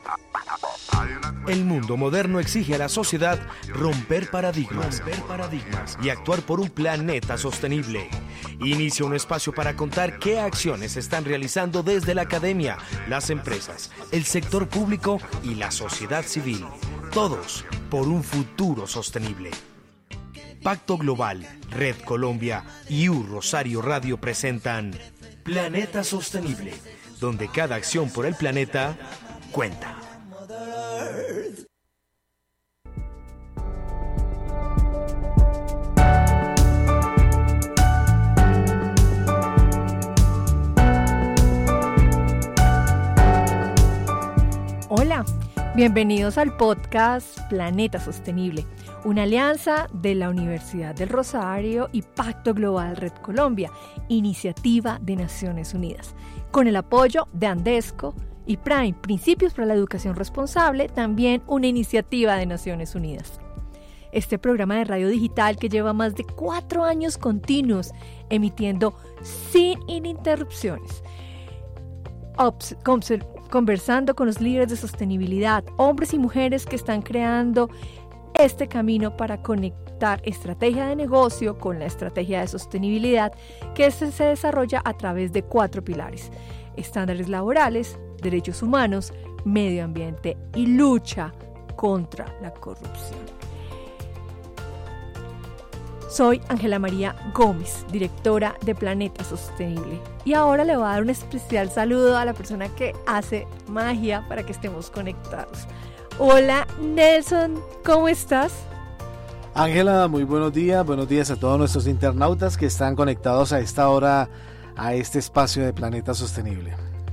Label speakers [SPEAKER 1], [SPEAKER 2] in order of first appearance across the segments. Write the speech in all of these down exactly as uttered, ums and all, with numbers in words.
[SPEAKER 1] El mundo moderno exige a la sociedad romper paradigmas, romper paradigmas y actuar por un planeta sostenible. Inicia un espacio para contar qué acciones se están realizando desde la academia, las empresas, el sector público y la sociedad civil. Todos por un futuro sostenible. Pacto Global, Red Colombia y U Rosario Radio presentan Planeta Sostenible, donde cada acción por el planeta cuenta.
[SPEAKER 2] Hola, bienvenidos al podcast Planeta Sostenible, una alianza de la Universidad del Rosario y Pacto Global Red Colombia, iniciativa de Naciones Unidas, con el apoyo de Andesco y Prime, Principios para la Educación Responsable, también una iniciativa de Naciones Unidas. Este programa de radio digital que lleva más de cuatro años continuos emitiendo sin ininterrupciones, Obs- Obs- conversando con los líderes de sostenibilidad, hombres y mujeres que están creando este camino para conectar estrategia de negocio con la estrategia de sostenibilidad que se, se desarrolla a través de cuatro pilares: estándares laborales, derechos humanos, medio ambiente y lucha contra la corrupción. Soy Ángela María Gómez, directora de Planeta Sostenible, y ahora le voy a dar un especial saludo a la persona que hace magia para que estemos conectados. Hola Nelson, ¿cómo estás?
[SPEAKER 3] Ángela, muy buenos días, buenos días a todos nuestros internautas que están conectados a esta hora a este espacio de Planeta Sostenible.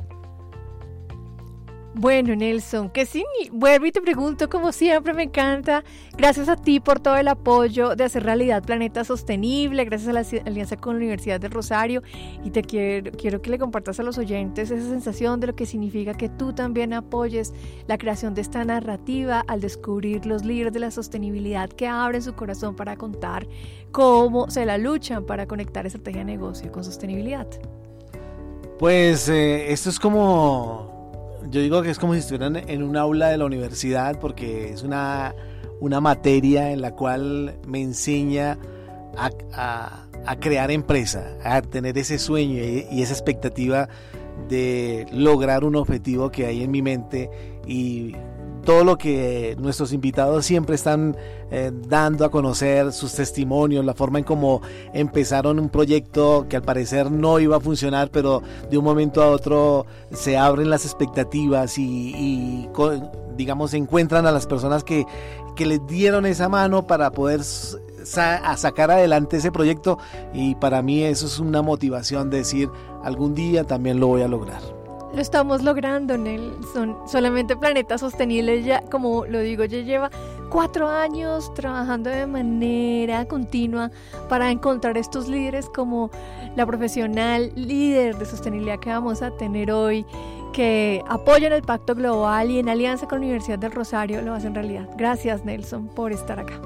[SPEAKER 2] Bueno, Nelson, que sí, vuelvo y te pregunto, como siempre, me encanta. Gracias a ti por todo el apoyo de hacer realidad Planeta Sostenible, gracias a la alianza con la Universidad del Rosario, y te quiero, quiero que le compartas a los oyentes esa sensación de lo que significa que tú también apoyes la creación de esta narrativa al descubrir los líderes de la sostenibilidad que abren su corazón para contar cómo se la luchan para conectar estrategia de negocio con sostenibilidad.
[SPEAKER 3] Pues eh, esto es como... Yo digo que es como si estuvieran en un aula de la universidad, porque es una, una materia en la cual me enseña a, a, a crear empresa, a tener ese sueño y, y esa expectativa de lograr un objetivo que hay en mi mente, y todo lo que nuestros invitados siempre están eh, dando a conocer, sus testimonios, la forma en cómo empezaron un proyecto que al parecer no iba a funcionar, pero de un momento a otro se abren las expectativas y, y digamos, encuentran a las personas que, que les dieron esa mano para poder sa- a sacar adelante ese proyecto, y para mí eso es una motivación de decir, algún día también lo voy a lograr.
[SPEAKER 2] Lo estamos logrando, Nelson. Solamente Planeta Sostenible, ya, como lo digo, ya lleva cuatro años trabajando de manera continua para encontrar estos líderes como la profesional líder de sostenibilidad que vamos a tener hoy, que apoyan el Pacto Global y en alianza con la Universidad del Rosario lo hacen realidad. Gracias, Nelson, por estar acá.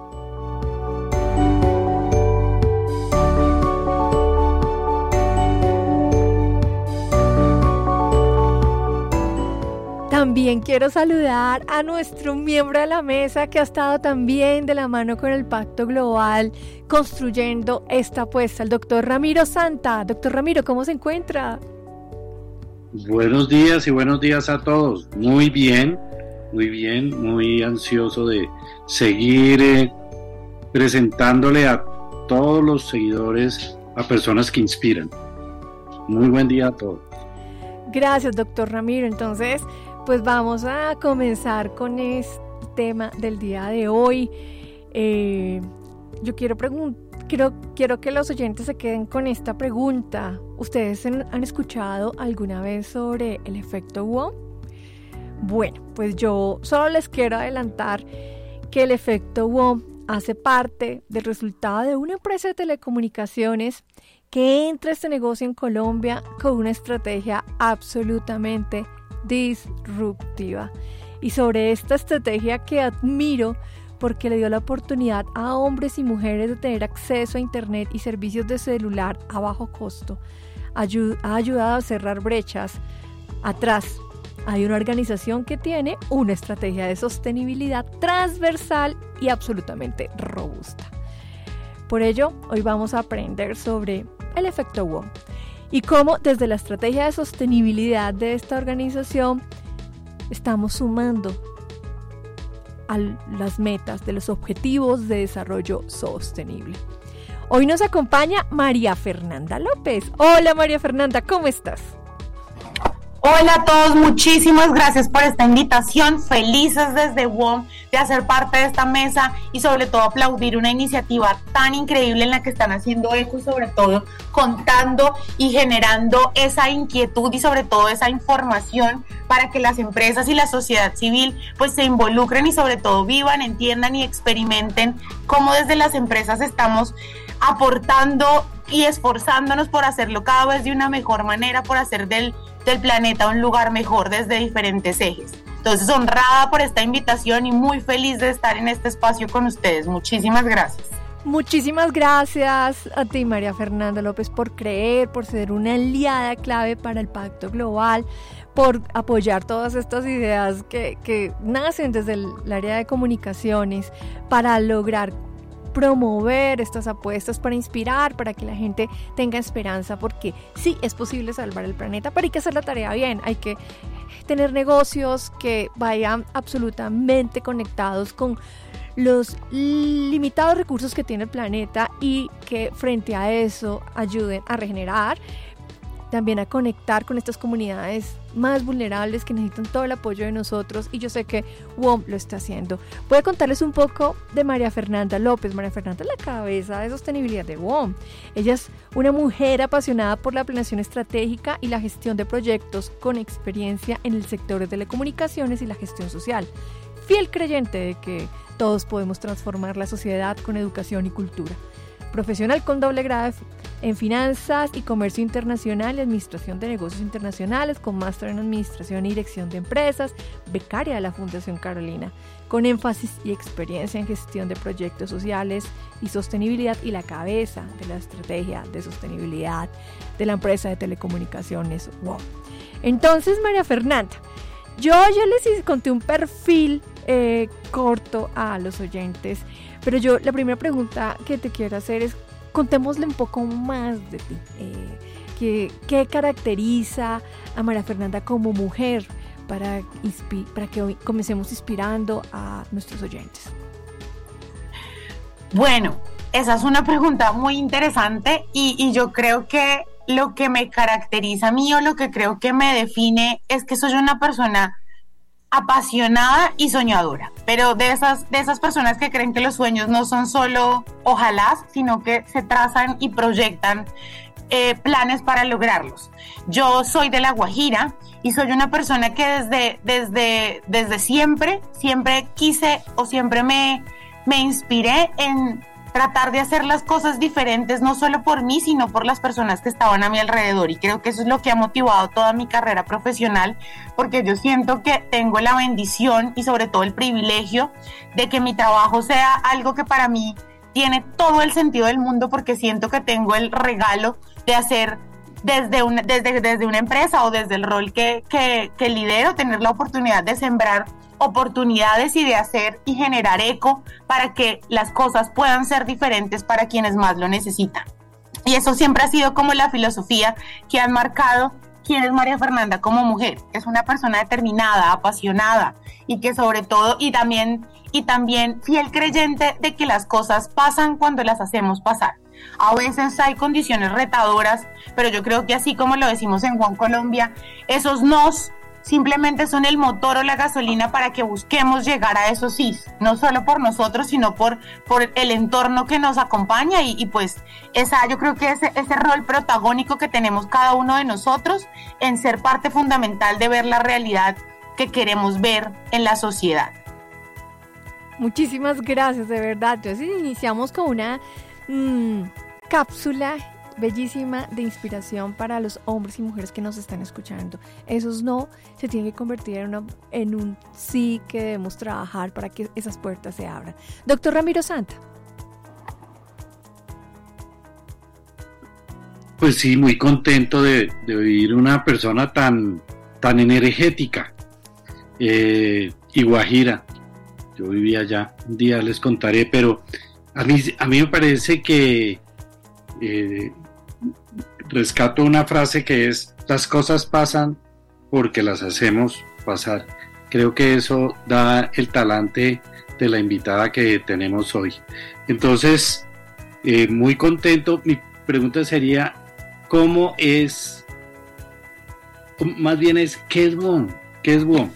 [SPEAKER 2] También quiero saludar a nuestro miembro de la mesa que ha estado también de la mano con el Pacto Global construyendo esta apuesta, el doctor Ramiro Santa. Doctor Ramiro, ¿cómo se encuentra?
[SPEAKER 4] Buenos días y buenos días a todos. Muy bien, muy bien, muy ansioso de seguir eh, presentándole a todos los seguidores a personas que inspiran. Muy buen día a todos.
[SPEAKER 2] Gracias, doctor Ramiro. Entonces, pues vamos a comenzar con este tema del día de hoy. Eh, yo quiero, pregun- quiero, quiero que los oyentes se queden con esta pregunta. ¿Ustedes han escuchado alguna vez sobre el efecto wow? Bueno, pues yo solo les quiero adelantar que el efecto wow hace parte del resultado de una empresa de telecomunicaciones que entra a este negocio en Colombia con una estrategia absolutamente disruptiva. Y sobre esta estrategia que admiro porque le dio la oportunidad a hombres y mujeres de tener acceso a internet y servicios de celular a bajo costo, ayud- ha ayudado a cerrar brechas atrás hay una organización que tiene una estrategia de sostenibilidad transversal y absolutamente robusta. Por ello, hoy vamos a aprender sobre el efecto W O M y cómo desde la estrategia de sostenibilidad de esta organización estamos sumando a las metas de los objetivos de desarrollo sostenible. Hoy nos acompaña María Fernanda López. Hola María Fernanda, ¿cómo estás?
[SPEAKER 5] Hola a todos, muchísimas gracias por esta invitación, felices desde W O M de hacer parte de esta mesa y sobre todo aplaudir una iniciativa tan increíble en la que están haciendo eco y sobre todo contando y generando esa inquietud y sobre todo esa información para que las empresas y la sociedad civil pues se involucren y sobre todo vivan, entiendan y experimenten cómo desde las empresas estamos aportando y esforzándonos por hacerlo cada vez de una mejor manera, por hacer del, del planeta un lugar mejor desde diferentes ejes. Entonces, honrada por esta invitación y muy feliz de estar en este espacio con ustedes. Muchísimas gracias.
[SPEAKER 2] Muchísimas gracias a ti, María Fernanda López, por creer, por ser una aliada clave para el Pacto Global, por apoyar todas estas ideas que, que nacen desde el, el área de comunicaciones para lograr promover estas apuestas, para inspirar, para que la gente tenga esperanza, porque sí es posible salvar el planeta, pero hay que hacer la tarea bien, hay que tener negocios que vayan absolutamente conectados con los limitados recursos que tiene el planeta y que frente a eso ayuden a regenerar, también a conectar con estas comunidades más vulnerables que necesitan todo el apoyo de nosotros, y yo sé que W O M lo está haciendo. Voy a contarles un poco de María Fernanda López. María Fernanda es la cabeza de sostenibilidad de W O M. Ella es una mujer apasionada por la planeación estratégica y la gestión de proyectos con experiencia en el sector de telecomunicaciones y la gestión social. Fiel creyente de que todos podemos transformar la sociedad con educación y cultura. Profesional con doble grado en finanzas y comercio internacional y administración de negocios internacionales, con máster en administración y dirección de empresas, becaria de la Fundación Carolina, con énfasis y experiencia en gestión de proyectos sociales y sostenibilidad, y la cabeza de la estrategia de sostenibilidad de la empresa de telecomunicaciones W O M. Entonces, María Fernanda, yo ya les conté un perfil eh, corto a los oyentes, pero yo la primera pregunta que te quiero hacer es, contémosle un poco más de ti. Eh, ¿qué, ¿Qué caracteriza a María Fernanda como mujer para, inspi- para que hoy comencemos inspirando a nuestros oyentes?
[SPEAKER 5] Bueno, esa es una pregunta muy interesante y, y yo creo que lo que me caracteriza a mí o lo que creo que me define es que soy una persona apasionada y soñadora, pero de esas, de esas personas que creen que los sueños no son solo ojalá, sino que se trazan y proyectan eh, planes para lograrlos. Yo soy de La Guajira y soy una persona que desde, desde, desde siempre, siempre quise o siempre me, me inspiré en tratar de hacer las cosas diferentes, no solo por mí, sino por las personas que estaban a mi alrededor. Y creo que eso es lo que ha motivado toda mi carrera profesional, porque yo siento que tengo la bendición y sobre todo el privilegio de que mi trabajo sea algo que para mí tiene todo el sentido del mundo, porque siento que tengo el regalo de hacer desde una, desde, desde una empresa o desde el rol que, que, que lidero, tener la oportunidad de sembrar oportunidades y de hacer y generar eco para que las cosas puedan ser diferentes para quienes más lo necesitan. Y eso siempre ha sido como la filosofía que han marcado quién es María Fernanda como mujer. Es una persona determinada, apasionada y que sobre todo y también, y también fiel creyente de que las cosas pasan cuando las hacemos pasar. A veces hay condiciones retadoras, pero yo creo que así como lo decimos en Juan Colombia, esos nos simplemente son el motor o la gasolina para que busquemos llegar a esos sí, no solo por nosotros, sino por, por el entorno que nos acompaña y, y pues esa, yo creo que ese, ese rol protagónico que tenemos cada uno de nosotros en ser parte fundamental de ver la realidad que queremos ver en la sociedad.
[SPEAKER 2] Muchísimas gracias, de verdad. Entonces iniciamos con una mmm, cápsula bellísima de inspiración para los hombres y mujeres que nos están escuchando. Esos no se tienen que convertir en, una, en un sí que debemos trabajar para que esas puertas se abran. Doctor Ramiro Santa.
[SPEAKER 4] Pues sí, muy contento de, de oír una persona tan, tan energética, eh, y Guajira. Yo vivía allá, un día les contaré, pero a mí, a mí me parece que eh, rescato una frase que es: las cosas pasan porque las hacemos pasar. Creo que eso da el talante de la invitada que tenemos hoy. Entonces, eh, muy contento. Mi pregunta sería, ¿cómo es? Más bien es, ¿qué es WOM? ¿Qué es WOM?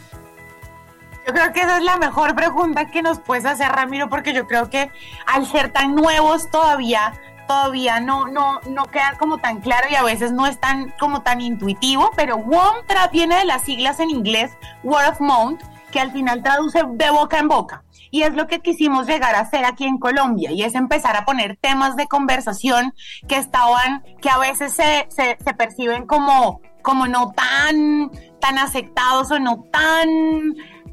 [SPEAKER 5] Yo creo que esa es la mejor pregunta que nos puedes hacer, Ramiro, porque yo creo que al ser tan nuevos todavía, todavía no, no, no queda como tan claro y a veces no es tan, como tan intuitivo, pero WOM viene de las siglas en inglés Word of Mouth, que al final traduce de boca en boca. Y es lo que quisimos llegar a hacer aquí en Colombia, y es empezar a poner temas de conversación que estaban, que a veces se, se, se perciben como, como no tan, tan aceptados o no tan...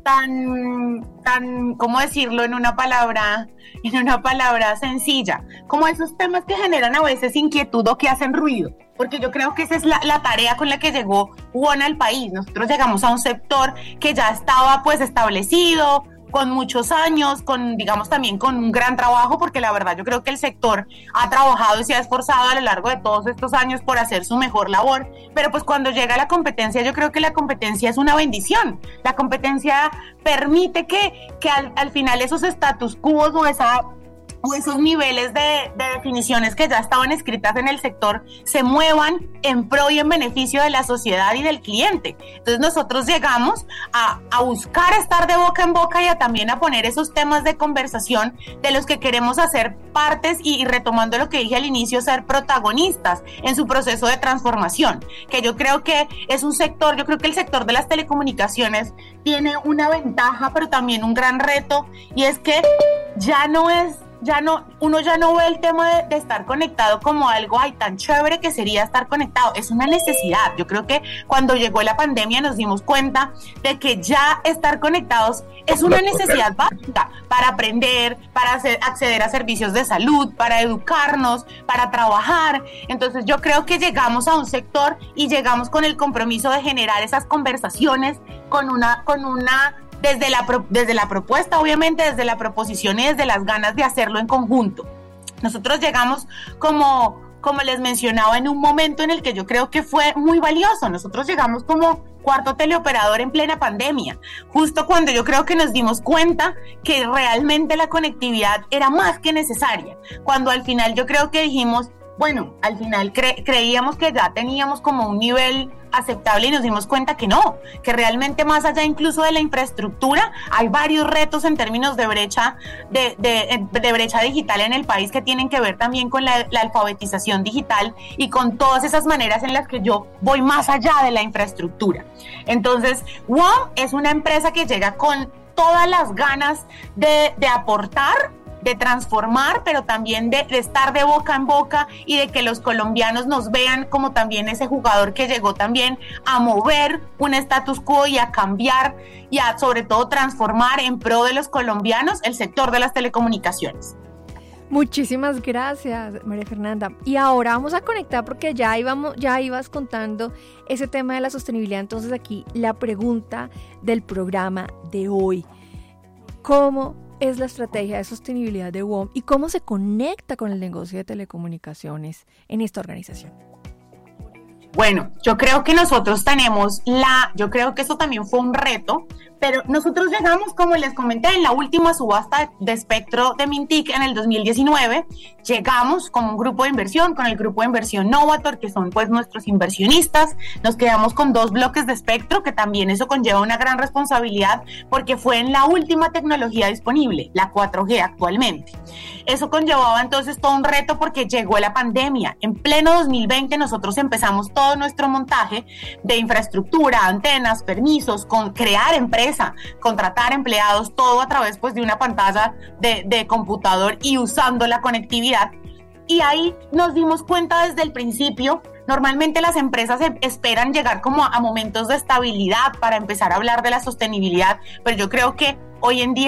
[SPEAKER 5] tan, tan, ¿cómo decirlo en una palabra, en una palabra sencilla? Como esos temas que generan a veces inquietud o que hacen ruido, porque yo creo que esa es la, la tarea con la que llegó WOM al país. Nosotros llegamos a un sector que ya estaba pues establecido, con muchos años, con digamos también con un gran trabajo, porque la verdad yo creo que el sector ha trabajado y se ha esforzado a lo largo de todos estos años por hacer su mejor labor, pero pues cuando llega la competencia, yo creo que la competencia es una bendición. La competencia permite que, que al, al final esos status quo o esa o esos niveles de, de definiciones que ya estaban escritas en el sector se muevan en pro y en beneficio de la sociedad y del cliente. Entonces nosotros llegamos a, a buscar estar de boca en boca y a también a poner esos temas de conversación de los que queremos hacer partes y, y retomando lo que dije al inicio, ser protagonistas en su proceso de transformación, que yo creo que es un sector, yo creo que el sector de las telecomunicaciones tiene una ventaja, pero también un gran reto, y es que ya no es Ya no, uno ya no ve el tema de, de estar conectado como algo ay tan chévere que sería estar conectado, es una necesidad. Yo creo que cuando llegó la pandemia nos dimos cuenta de que ya estar conectados es una necesidad básica para aprender, para hacer, acceder a servicios de salud, para educarnos, para trabajar. Entonces yo creo que llegamos a un sector y llegamos con el compromiso de generar esas conversaciones con una, con una Desde la, desde la propuesta, obviamente, desde la proposición y desde las ganas de hacerlo en conjunto. Nosotros llegamos como, como les mencionaba, en un momento en el que yo creo que fue muy valioso. Nosotros llegamos como cuarto teleoperador en plena pandemia, justo cuando yo creo que nos dimos cuenta que realmente la conectividad era más que necesaria. Cuando al final yo creo que dijimos, bueno, al final cre- creíamos que ya teníamos como un nivel aceptable y nos dimos cuenta que no, que realmente más allá incluso de la infraestructura hay varios retos en términos de brecha de, de, de brecha digital en el país que tienen que ver también con la, la alfabetización digital y con todas esas maneras en las que yo voy más allá de la infraestructura. Entonces, WOM es una empresa que llega con todas las ganas de, de aportar, de transformar, pero también de, de estar de boca en boca y de que los colombianos nos vean como también ese jugador que llegó también a mover un status quo y a cambiar y a sobre todo transformar en pro de los colombianos el sector de las telecomunicaciones.
[SPEAKER 2] Muchísimas gracias, María Fernanda. Y ahora vamos a conectar porque ya íbamos, ya ibas contando ese tema de la sostenibilidad. Entonces aquí la pregunta del programa de hoy: ¿cómo es la estrategia de sostenibilidad de WOM y cómo se conecta con el negocio de telecomunicaciones en esta organización?
[SPEAKER 5] Bueno, yo creo que nosotros tenemos la, yo creo que eso también fue un reto, pero nosotros llegamos, como les comenté, en la última subasta de espectro de Mintic en el dos mil diecinueve, llegamos como un grupo de inversión, con el grupo de inversión Novator, que son pues nuestros inversionistas, nos quedamos con dos bloques de espectro, que también eso conlleva una gran responsabilidad, porque fue en la última tecnología disponible, la cuatro G actualmente. Eso conllevaba entonces todo un reto porque llegó la pandemia. En pleno dos mil veinte nosotros empezamos todo nuestro montaje de infraestructura, antenas, permisos, con crear empresa, contratar empleados, todo a través pues de una pantalla de, de computador y usando la conectividad. Y ahí nos dimos cuenta desde el principio. Normalmente las empresas esperan llegar como a momentos de estabilidad para empezar a hablar de la sostenibilidad, pero yo creo que hoy en día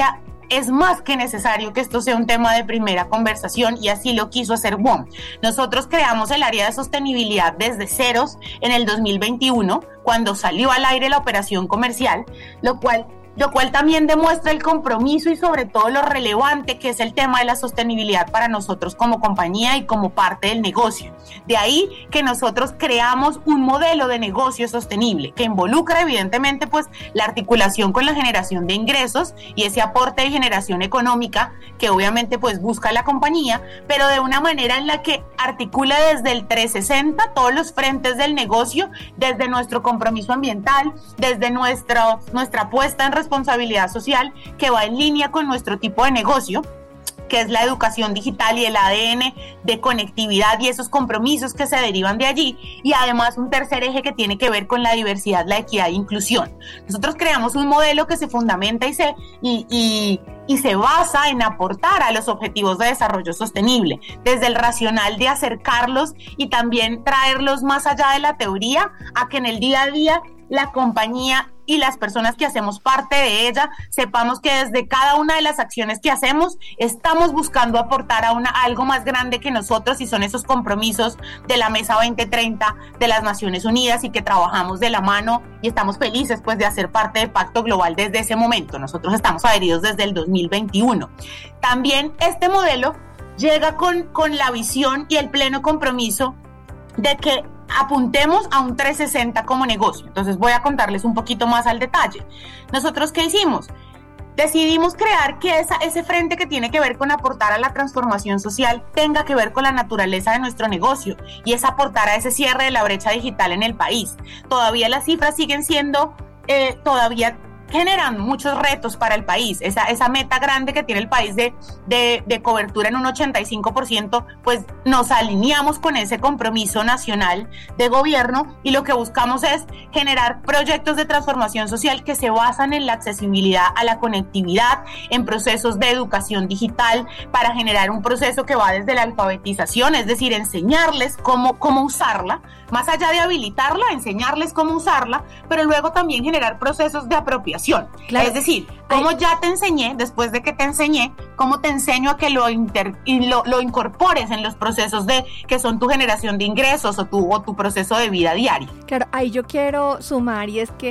[SPEAKER 5] es más que necesario que esto sea un tema de primera conversación, y así lo quiso hacer W O M. Nosotros creamos el área de sostenibilidad desde ceros en el dos mil veintiuno, cuando salió al aire la operación comercial, lo cual lo cual también demuestra el compromiso y sobre todo lo relevante que es el tema de la sostenibilidad para nosotros como compañía y como parte del negocio. De ahí que nosotros creamos un modelo de negocio sostenible que involucra evidentemente pues la articulación con la generación de ingresos y ese aporte de generación económica que obviamente pues busca la compañía, pero de una manera en la que articula desde el trescientos sesenta todos los frentes del negocio, desde nuestro compromiso ambiental, desde nuestra, nuestra apuesta en responsabilidad social, que va en línea con nuestro tipo de negocio, que es la educación digital y el A D N de conectividad y esos compromisos que se derivan de allí, y además un tercer eje que tiene que ver con la diversidad, la equidad e inclusión. Nosotros creamos un modelo que se fundamenta y se, y, y, y se basa en aportar a los objetivos de desarrollo sostenible, desde el racional de acercarlos y también traerlos más allá de la teoría, a que en el día a día la compañía y las personas que hacemos parte de ella sepamos que desde cada una de las acciones que hacemos estamos buscando aportar a una, algo más grande que nosotros, y son esos compromisos de la Mesa veinte treinta de las Naciones Unidas, y que trabajamos de la mano y estamos felices pues de hacer parte del Pacto Global desde ese momento. Nosotros estamos adheridos desde el dos mil veintiuno. También este modelo llega con, con la visión y el pleno compromiso de que apuntemos a un trescientos sesenta como negocio. Entonces voy a contarles un poquito más al detalle. ¿Nosotros qué hicimos? Decidimos crear que esa, ese frente que tiene que ver con aportar a la transformación social tenga que ver con la naturaleza de nuestro negocio, y es aportar a ese cierre de la brecha digital en el país. Todavía las cifras siguen siendo, eh, todavía generan muchos retos para el país. Esa, esa meta grande que tiene el país de, de, de cobertura en un ochenta y cinco por ciento, pues nos alineamos con ese compromiso nacional de gobierno, y lo que buscamos es generar proyectos de transformación social que se basan en la accesibilidad a la conectividad, en procesos de educación digital, para generar un proceso que va desde la alfabetización, es decir, enseñarles cómo, cómo usarla, más allá de habilitarla, enseñarles cómo usarla, pero luego también generar procesos de apropiación. Claro. Es decir, como ya te enseñé, después de que te enseñé, cómo te enseño a que lo, inter, y lo, lo incorpores en los procesos de que son tu generación de ingresos o tu, o tu proceso de vida diaria.
[SPEAKER 2] Claro, ahí yo quiero sumar, y es que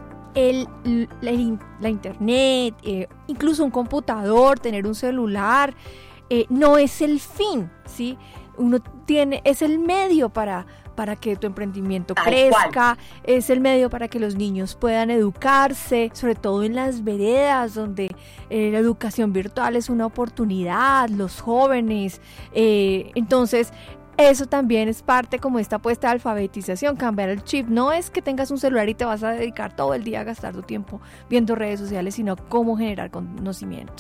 [SPEAKER 2] el, la, la internet, eh, incluso un computador, tener un celular, eh, no es el fin, ¿sí? Uno tiene, es el medio para... para que tu emprendimiento crezca, es el medio para que los niños puedan educarse, sobre todo en las veredas donde eh, la educación virtual es una oportunidad, los jóvenes, eh, entonces eso también es parte como esta apuesta de alfabetización, cambiar el chip. No es que tengas un celular y te vas a dedicar todo el día a gastar tu tiempo viendo redes sociales, sino cómo generar conocimiento.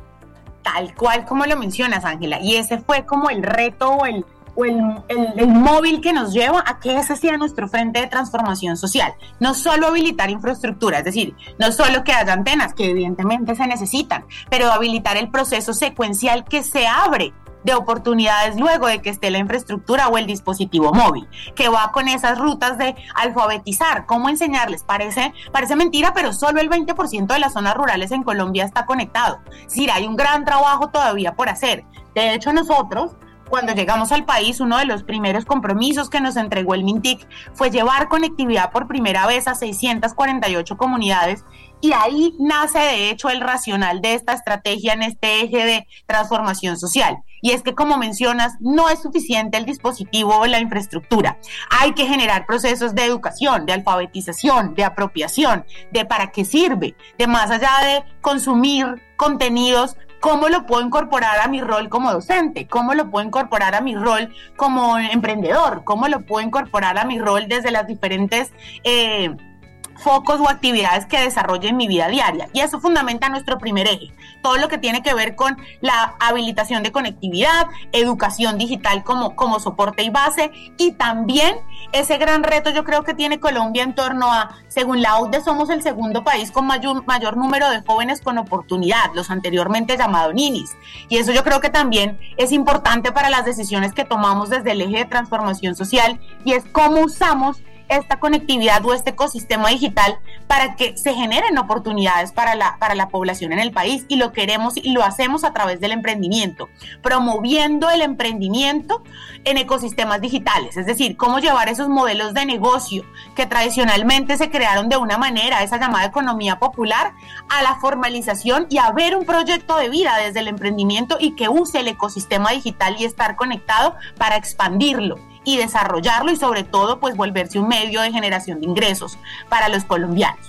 [SPEAKER 5] Tal cual como lo mencionas, Ángela, y ese fue como el reto o el o el, el, el móvil que nos lleva a que ese sea nuestro frente de transformación social. No solo habilitar infraestructura, es decir, no solo que haya antenas, que evidentemente se necesitan, pero habilitar el proceso secuencial que se abre de oportunidades luego de que esté la infraestructura o el dispositivo móvil, que va con esas rutas de alfabetizar, cómo enseñarles. Parece, parece mentira, pero solo el veinte por ciento de las zonas rurales en Colombia está conectado. Es decir, hay un gran trabajo todavía por hacer. De hecho, nosotros, cuando llegamos al país, uno de los primeros compromisos que nos entregó el MINTIC fue llevar conectividad por primera vez a seiscientas cuarenta y ocho comunidades, y ahí nace de hecho el racional de esta estrategia en este eje de transformación social. Y es que, como mencionas, no es suficiente el dispositivo o la infraestructura. Hay que generar procesos de educación, de alfabetización, de apropiación, de para qué sirve, de más allá de consumir contenidos, ¿cómo lo puedo incorporar a mi rol como docente? ¿Cómo lo puedo incorporar a mi rol como emprendedor? ¿Cómo lo puedo incorporar a mi rol desde las diferentes eh, focos o actividades que desarrolle en mi vida diaria? Y eso fundamenta nuestro primer eje, todo lo que tiene que ver con la habilitación de conectividad, educación digital como, como soporte y base, y también ese gran reto yo creo que tiene Colombia en torno a, según la O C D E, somos el segundo país con mayor, mayor número de jóvenes con oportunidad, los anteriormente llamados ninis, y eso yo creo que también es importante para las decisiones que tomamos desde el eje de transformación social, y es cómo usamos esta conectividad o este ecosistema digital para que se generen oportunidades para la, para la población en el país, y lo queremos y lo hacemos a través del emprendimiento, promoviendo el emprendimiento en ecosistemas digitales, es decir, cómo llevar esos modelos de negocio que tradicionalmente se crearon de una manera, esa llamada economía popular, a la formalización y a ver un proyecto de vida desde el emprendimiento y que use el ecosistema digital y estar conectado para expandirlo y desarrollarlo, y sobre todo pues volverse un medio de generación de ingresos para los colombianos.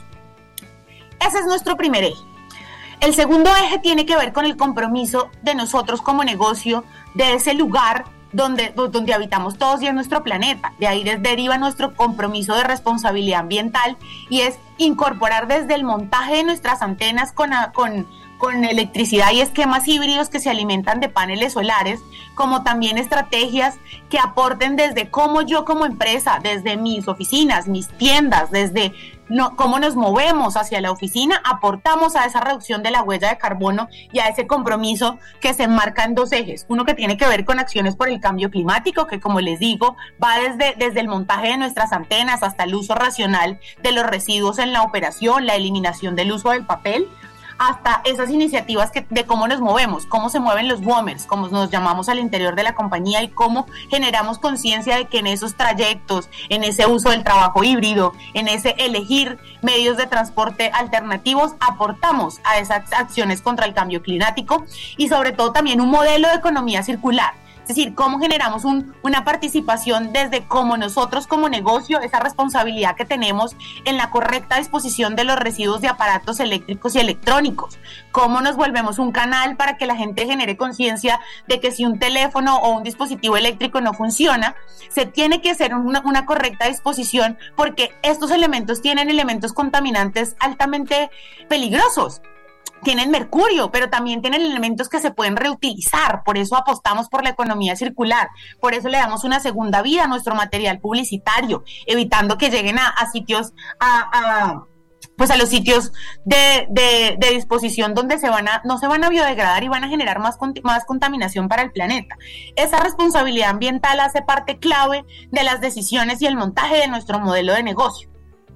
[SPEAKER 5] Ese es nuestro primer eje. El segundo eje tiene que ver con el compromiso de nosotros como negocio de ese lugar donde, donde habitamos todos y en nuestro planeta. De ahí deriva nuestro compromiso de responsabilidad ambiental, y es incorporar desde el montaje de nuestras antenas con, con, con electricidad y esquemas híbridos que se alimentan de paneles solares, como también estrategias que aporten desde cómo yo como empresa, desde mis oficinas, mis tiendas, desde no, cómo nos movemos hacia la oficina, aportamos a esa reducción de la huella de carbono y a ese compromiso que se enmarca en dos ejes. Uno que tiene que ver con acciones por el cambio climático, que como les digo, va desde, desde el montaje de nuestras antenas hasta el uso racional de los residuos en la operación, la eliminación del uso del papel, hasta esas iniciativas que, de cómo nos movemos, cómo se mueven los WOMers, como nos llamamos al interior de la compañía, y cómo generamos conciencia de que en esos trayectos, en ese uso del trabajo híbrido, en ese elegir medios de transporte alternativos, aportamos a esas acciones contra el cambio climático, y sobre todo también un modelo de economía circular. Es decir, cómo generamos un, una participación desde cómo nosotros como negocio, esa responsabilidad que tenemos en la correcta disposición de los residuos de aparatos eléctricos y electrónicos, cómo nos volvemos un canal para que la gente genere conciencia de que si un teléfono o un dispositivo eléctrico no funciona, se tiene que hacer una, una correcta disposición, porque estos elementos tienen elementos contaminantes altamente peligrosos. Tienen mercurio, pero también tienen elementos que se pueden reutilizar. Por eso apostamos por la economía circular. Por eso le damos una segunda vida a nuestro material publicitario, evitando que lleguen a, a sitios, a, a, pues a los sitios de, de, de disposición donde se van a, no se van a biodegradar y van a generar más, más contaminación para el planeta. Esa responsabilidad ambiental hace parte clave de las decisiones y el montaje de nuestro modelo de negocio.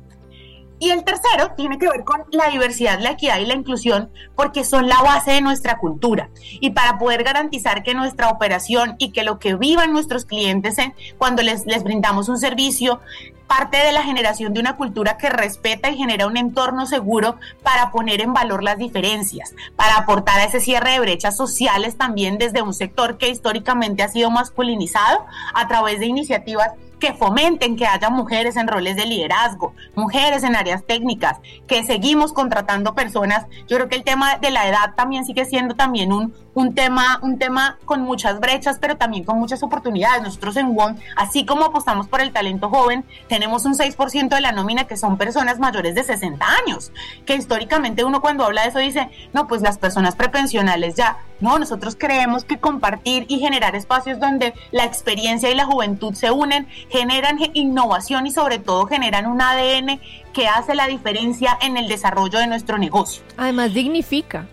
[SPEAKER 5] Y el tercero tiene que ver con la diversidad, la equidad y la inclusión, porque son la base de nuestra cultura. Y para poder garantizar que nuestra operación y que lo que vivan nuestros clientes en, cuando les, les brindamos un servicio, parte de la generación de una cultura que respeta y genera un entorno seguro para poner en valor las diferencias, para aportar a ese cierre de brechas sociales también desde un sector que históricamente ha sido masculinizado, a través de iniciativas que fomenten que haya mujeres en roles de liderazgo, mujeres en áreas técnicas, que seguimos contratando personas. Yo creo que el tema de la edad también sigue siendo también un, un tema, un tema con muchas brechas, pero también con muchas oportunidades. Nosotros en W O M, así como apostamos por el talento joven, tenemos un seis por ciento de la nómina que son personas mayores de sesenta años, que históricamente uno cuando habla de eso dice, no, pues las personas prepensionales ya. No, nosotros creemos que compartir y generar espacios donde la experiencia y la juventud se unen, generan innovación y sobre todo generan un A D N que hace la diferencia en el desarrollo de nuestro negocio.
[SPEAKER 2] Además dignifica.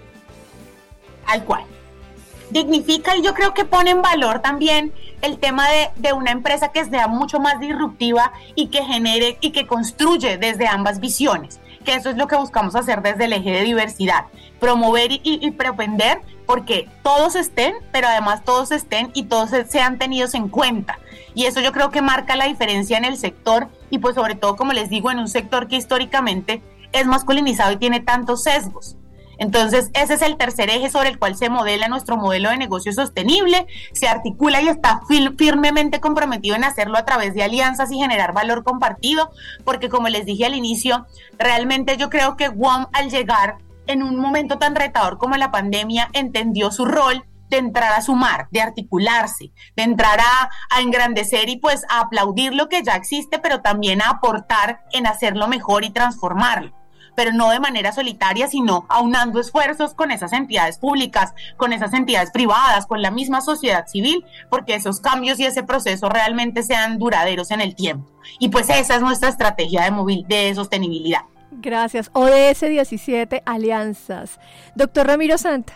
[SPEAKER 5] Tal cual. Dignifica, y yo creo que pone en valor también el tema de, de una empresa que sea mucho más disruptiva y que genere y que construye desde ambas visiones, que eso es lo que buscamos hacer desde el eje de diversidad, promover y, y, y propender porque todos estén, pero además todos estén y todos sean tenidos en cuenta. Y eso yo creo que marca la diferencia en el sector y pues sobre todo, como les digo, en un sector que históricamente es masculinizado y tiene tantos sesgos. Entonces, ese es el tercer eje sobre el cual se modela nuestro modelo de negocio sostenible, se articula y está firmemente comprometido en hacerlo a través de alianzas y generar valor compartido, porque como les dije al inicio, realmente yo creo que W O M al llegar en un momento tan retador como la pandemia entendió su rol de entrar a sumar, de articularse, de entrar a, a engrandecer y pues a aplaudir lo que ya existe, pero también a aportar en hacerlo mejor y transformarlo, pero no de manera solitaria, sino aunando esfuerzos con esas entidades públicas, con esas entidades privadas, con la misma sociedad civil, porque esos cambios y ese proceso realmente sean duraderos en el tiempo. Y pues esa es nuestra estrategia de, móvil, de sostenibilidad.
[SPEAKER 2] Gracias. O D S diecisiete Alianzas. Doctor Ramiro Santa.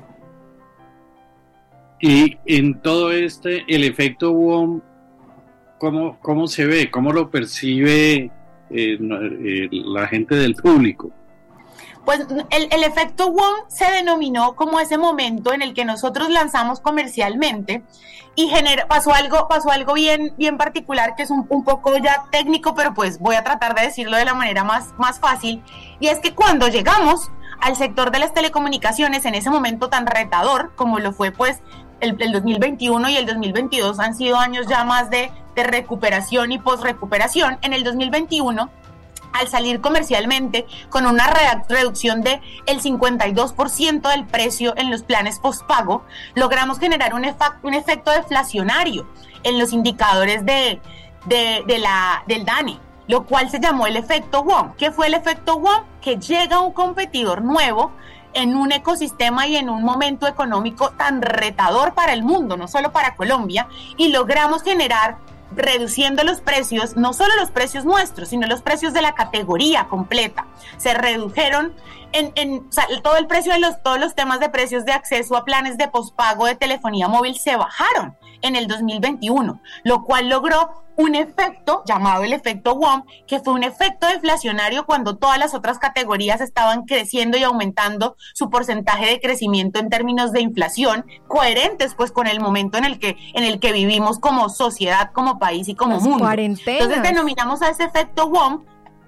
[SPEAKER 4] Y en todo este, el efecto W O M cómo, cómo se ve, cómo lo percibe eh, eh, la gente del público.
[SPEAKER 5] Pues el, el efecto WOM se denominó como ese momento en el que nosotros lanzamos comercialmente y genera, pasó algo, pasó algo bien, bien particular que es un, un poco ya técnico, pero pues voy a tratar de decirlo de la manera más, más fácil, y es que cuando llegamos al sector de las telecomunicaciones en ese momento tan retador como lo fue pues el, el dos mil veintiuno y el dos mil veintidós han sido años ya más de, de recuperación y posrecuperación. En el dos mil veintiuno, al salir comercialmente con una reducción de el cincuenta y dos por ciento del precio en los planes postpago, logramos generar un, efa- un efecto deflacionario en los indicadores de, de, de la, del DANE, lo cual se llamó el efecto WOM. ¿Qué fue el efecto WOM? Que llega un competidor nuevo en un ecosistema y en un momento económico tan retador para el mundo, no solo para Colombia, y logramos generar, reduciendo los precios, no solo los precios nuestros, sino los precios de la categoría completa. Se redujeron en, en o sea, todo el precio de los, todos los temas de precios de acceso a planes de pospago de telefonía móvil se bajaron en el dos mil veintiuno, lo cual logró un efecto llamado el efecto WOM, que fue un efecto deflacionario cuando todas las otras categorías estaban creciendo y aumentando su porcentaje de crecimiento en términos de inflación, coherentes pues con el momento en el que, en el que vivimos como sociedad, como país y como
[SPEAKER 2] Las
[SPEAKER 5] mundo.
[SPEAKER 2] cuarentenas.
[SPEAKER 5] Entonces denominamos a ese efecto WOM,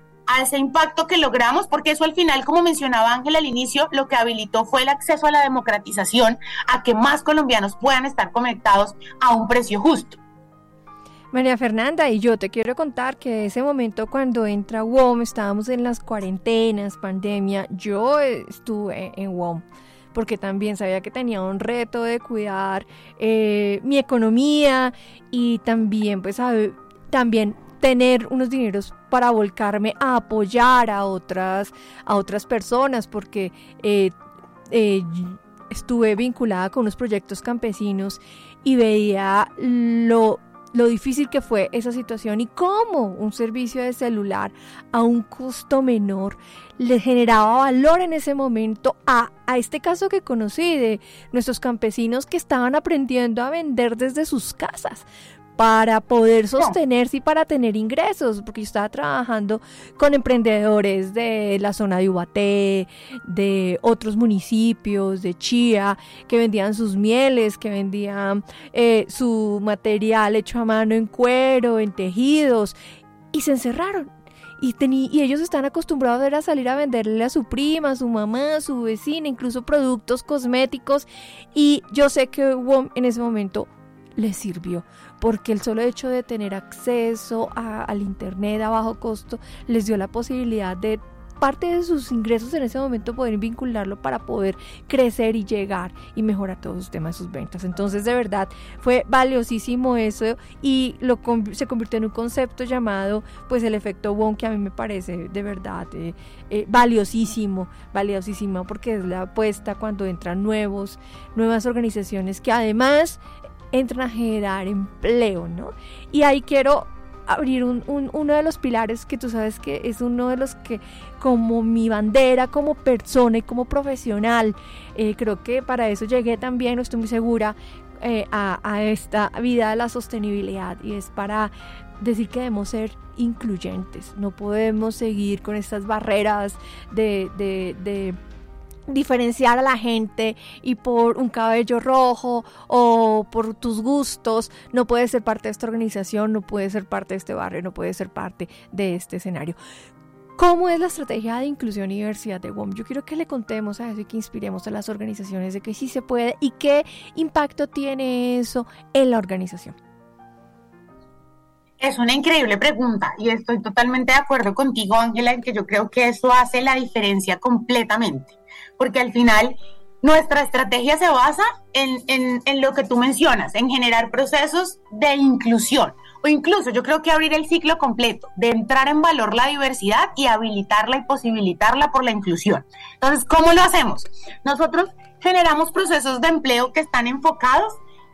[SPEAKER 5] a ese impacto que logramos, porque eso al final, como mencionaba Ángela al inicio, lo que habilitó fue el acceso a la democratización, a que más colombianos puedan estar conectados a un precio justo.
[SPEAKER 2] María Fernanda, y yo te quiero contar que ese momento cuando entra WOM, estábamos en las cuarentenas, pandemia, yo estuve en WOM, porque también sabía que tenía un reto de cuidar eh, mi economía y también, pues, a, también tener unos dineros para volcarme a apoyar a otras, a otras personas, porque eh, eh, estuve vinculada con unos proyectos campesinos y veía lo lo difícil que fue esa situación y cómo un servicio de celular a un costo menor le generaba valor en ese momento a, a este caso que conocí de nuestros campesinos que estaban aprendiendo a vender desde sus casas para poder sostenerse y para tener ingresos, porque yo estaba trabajando con emprendedores de la zona de Ubaté, de otros municipios, de Chía, que vendían sus mieles, que vendían eh, su material hecho a mano en cuero, en tejidos, y se encerraron. Y, tení, y ellos están acostumbrados a salir a venderle a su prima, a su mamá, a su vecina, incluso productos cosméticos, y yo sé que WOM en ese momento les sirvió, porque el solo hecho de tener acceso a, al internet a bajo costo les dio la posibilidad de parte de sus ingresos en ese momento poder vincularlo para poder crecer y llegar y mejorar todos los temas de sus ventas. Entonces, de verdad, fue valiosísimo eso y lo se convirtió en un concepto llamado, pues, el efecto WOM, que a mí me parece de verdad eh, eh, valiosísimo, valiosísimo, porque es la apuesta cuando entran nuevos, nuevas organizaciones que además entran a generar empleo, ¿no? Y ahí quiero abrir un, un, uno de los pilares que tú sabes que es uno de los que, como mi bandera, como persona y como profesional, eh, creo que para eso llegué también, no estoy muy segura, eh, a, a esta vida de la sostenibilidad, y es para decir que debemos ser incluyentes, no podemos seguir con estas barreras de, de, de diferenciar a la gente y por un cabello rojo o por tus gustos no puedes ser parte de esta organización, no puedes ser parte de este barrio, no puedes ser parte de este escenario. ¿Cómo es la estrategia de inclusión y diversidad de WOM? Yo quiero que le contemos a eso y que inspiremos a las organizaciones de que sí se puede y qué impacto tiene eso en la organización.
[SPEAKER 5] Es una increíble pregunta y estoy totalmente de acuerdo contigo, Ángela, en que yo creo que eso hace la diferencia completamente, porque al final nuestra estrategia se basa en, en, en lo que tú mencionas, en generar procesos de inclusión, o incluso yo creo que abrir el ciclo completo, de entrar en valor la diversidad y habilitarla y posibilitarla por la inclusión. Entonces, ¿cómo lo hacemos? Nosotros generamos procesos de empleo que están enfocados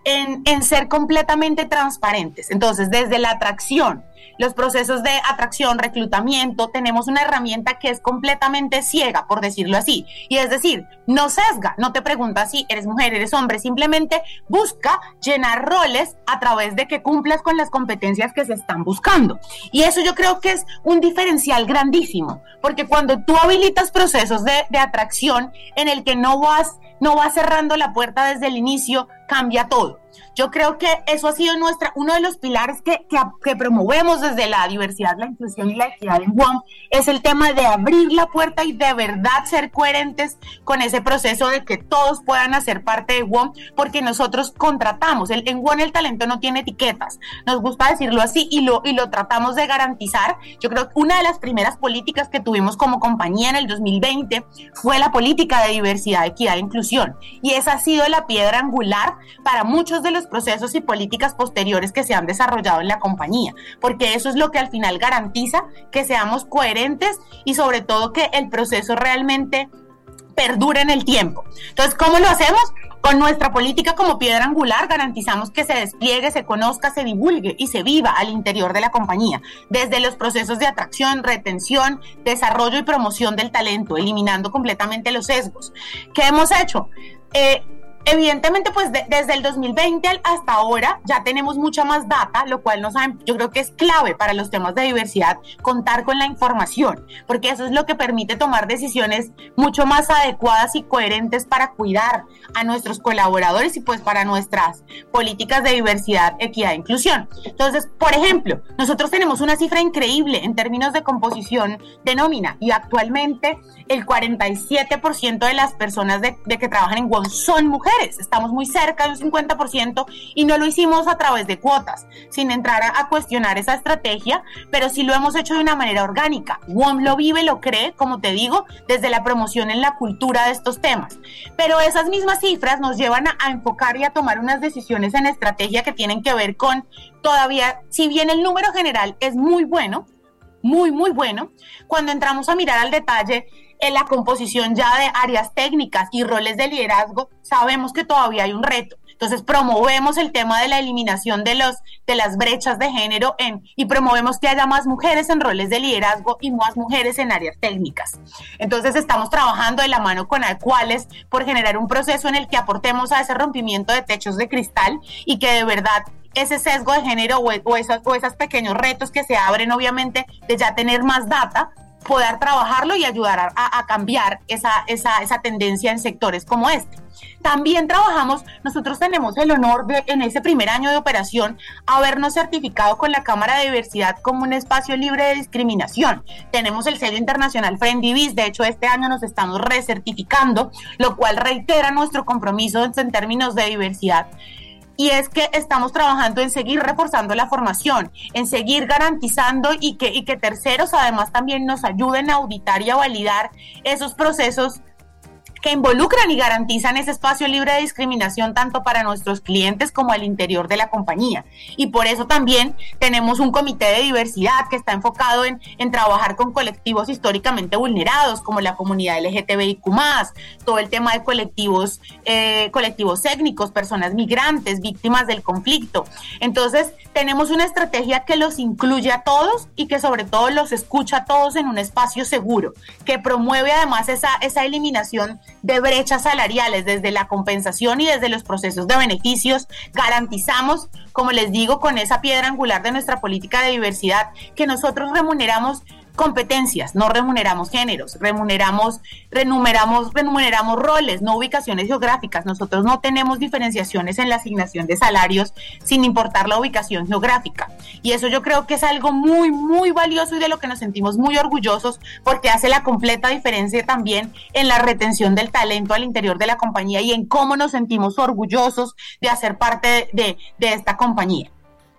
[SPEAKER 5] en, en ser completamente transparentes. Entonces, desde la atracción, los procesos de atracción, reclutamiento, tenemos una herramienta que es completamente ciega, por decirlo así. Y es decir, no sesga, no te pregunta si eres mujer, eres hombre, simplemente busca llenar roles a través de que cumplas con las competencias que se están buscando. Y eso yo creo que es un diferencial grandísimo, porque cuando tú habilitas procesos de, de atracción en el que no vas, no vas cerrando la puerta desde el inicio, cambia todo. Yo creo que eso ha sido nuestra, uno de los pilares que, que, que promovemos desde la diversidad, la inclusión y la equidad en W O M, es el tema de abrir la puerta y de verdad ser coherentes con ese proceso de que todos puedan hacer parte de W O M, porque nosotros contratamos, el, en W O M el talento no tiene etiquetas, nos gusta decirlo así y lo, y lo tratamos de garantizar. Yo creo que una de las primeras políticas que tuvimos como compañía en el dos mil veinte fue la política de diversidad, equidad e inclusión, y esa ha sido la piedra angular para muchos de los procesos y políticas posteriores que se han desarrollado en la compañía, porque eso es lo que al final garantiza que seamos coherentes y sobre todo que el proceso realmente perdure en el tiempo. Entonces, ¿cómo lo hacemos? Con nuestra política como piedra angular garantizamos que se despliegue, se conozca, se divulgue y se viva al interior de la compañía, desde los procesos de atracción, retención, desarrollo y promoción del talento, eliminando completamente los sesgos. ¿Qué hemos hecho? Eh, Evidentemente, pues de, desde el dos mil veinte hasta ahora ya tenemos mucha más data, lo cual nos ha, yo creo que es clave para los temas de diversidad, contar con la información, porque eso es lo que permite tomar decisiones mucho más adecuadas y coherentes para cuidar a nuestros colaboradores y pues para nuestras políticas de diversidad, equidad e inclusión. Entonces, por ejemplo, nosotros tenemos una cifra increíble en términos de composición de nómina y actualmente el cuarenta y siete por ciento de las personas de, de que trabajan en W O M son mujeres. Estamos muy cerca de un cincuenta por ciento y no lo hicimos a través de cuotas, sin entrar a, a cuestionar esa estrategia, pero sí lo hemos hecho de una manera orgánica. W O M lo vive, lo cree, como te digo, desde la promoción en la cultura de estos temas. Pero esas mismas cifras nos llevan a, a enfocar y a tomar unas decisiones en estrategia que tienen que ver con todavía, si bien el número general es muy bueno, muy, muy bueno, cuando entramos a mirar al detalle en la composición ya de áreas técnicas y roles de liderazgo, sabemos que todavía hay un reto. Entonces promovemos el tema de la eliminación de, los, de las brechas de género en, y promovemos que haya más mujeres en roles de liderazgo y más mujeres en áreas técnicas. Entonces estamos trabajando de la mano con Adecuales por generar un proceso en el que aportemos a ese rompimiento de techos de cristal y que de verdad ese sesgo de género o, o, esos, o esos pequeños retos que se abren obviamente de ya tener más data, poder trabajarlo y ayudar a, a cambiar esa, esa, esa tendencia en sectores como este. También trabajamos, nosotros tenemos el honor de, en ese primer año de operación, habernos certificado con la Cámara de Diversidad como un espacio libre de discriminación. Tenemos el sello internacional Friendly Biz, de hecho este año nos estamos recertificando, lo cual reitera nuestro compromiso en términos de diversidad. Y es que estamos trabajando en seguir reforzando la formación, en seguir garantizando y que, y que terceros además también nos ayuden a auditar y a validar esos procesos que involucran y garantizan ese espacio libre de discriminación tanto para nuestros clientes como al interior de la compañía. Y por eso también tenemos un comité de diversidad que está enfocado en, en trabajar con colectivos históricamente vulnerados, como la comunidad L G T B I Q más, todo el tema de colectivos, eh, colectivos étnicos, personas migrantes, víctimas del conflicto. Entonces, tenemos una estrategia que los incluye a todos y que sobre todo los escucha a todos en un espacio seguro, que promueve además esa, esa eliminación de brechas salariales desde la compensación y desde los procesos de beneficios. Garantizamos, como les digo, con esa piedra angular de nuestra política de diversidad, que nosotros remuneramos competencias, no remuneramos géneros, remuneramos, renumeramos, remuneramos roles, no ubicaciones geográficas. Nosotros no tenemos diferenciaciones en la asignación de salarios sin importar la ubicación geográfica. Y eso yo creo que es algo muy, muy valioso y de lo que nos sentimos muy orgullosos, porque hace la completa diferencia también en la retención del talento al interior de la compañía y en cómo nos sentimos orgullosos de hacer parte de, de esta compañía.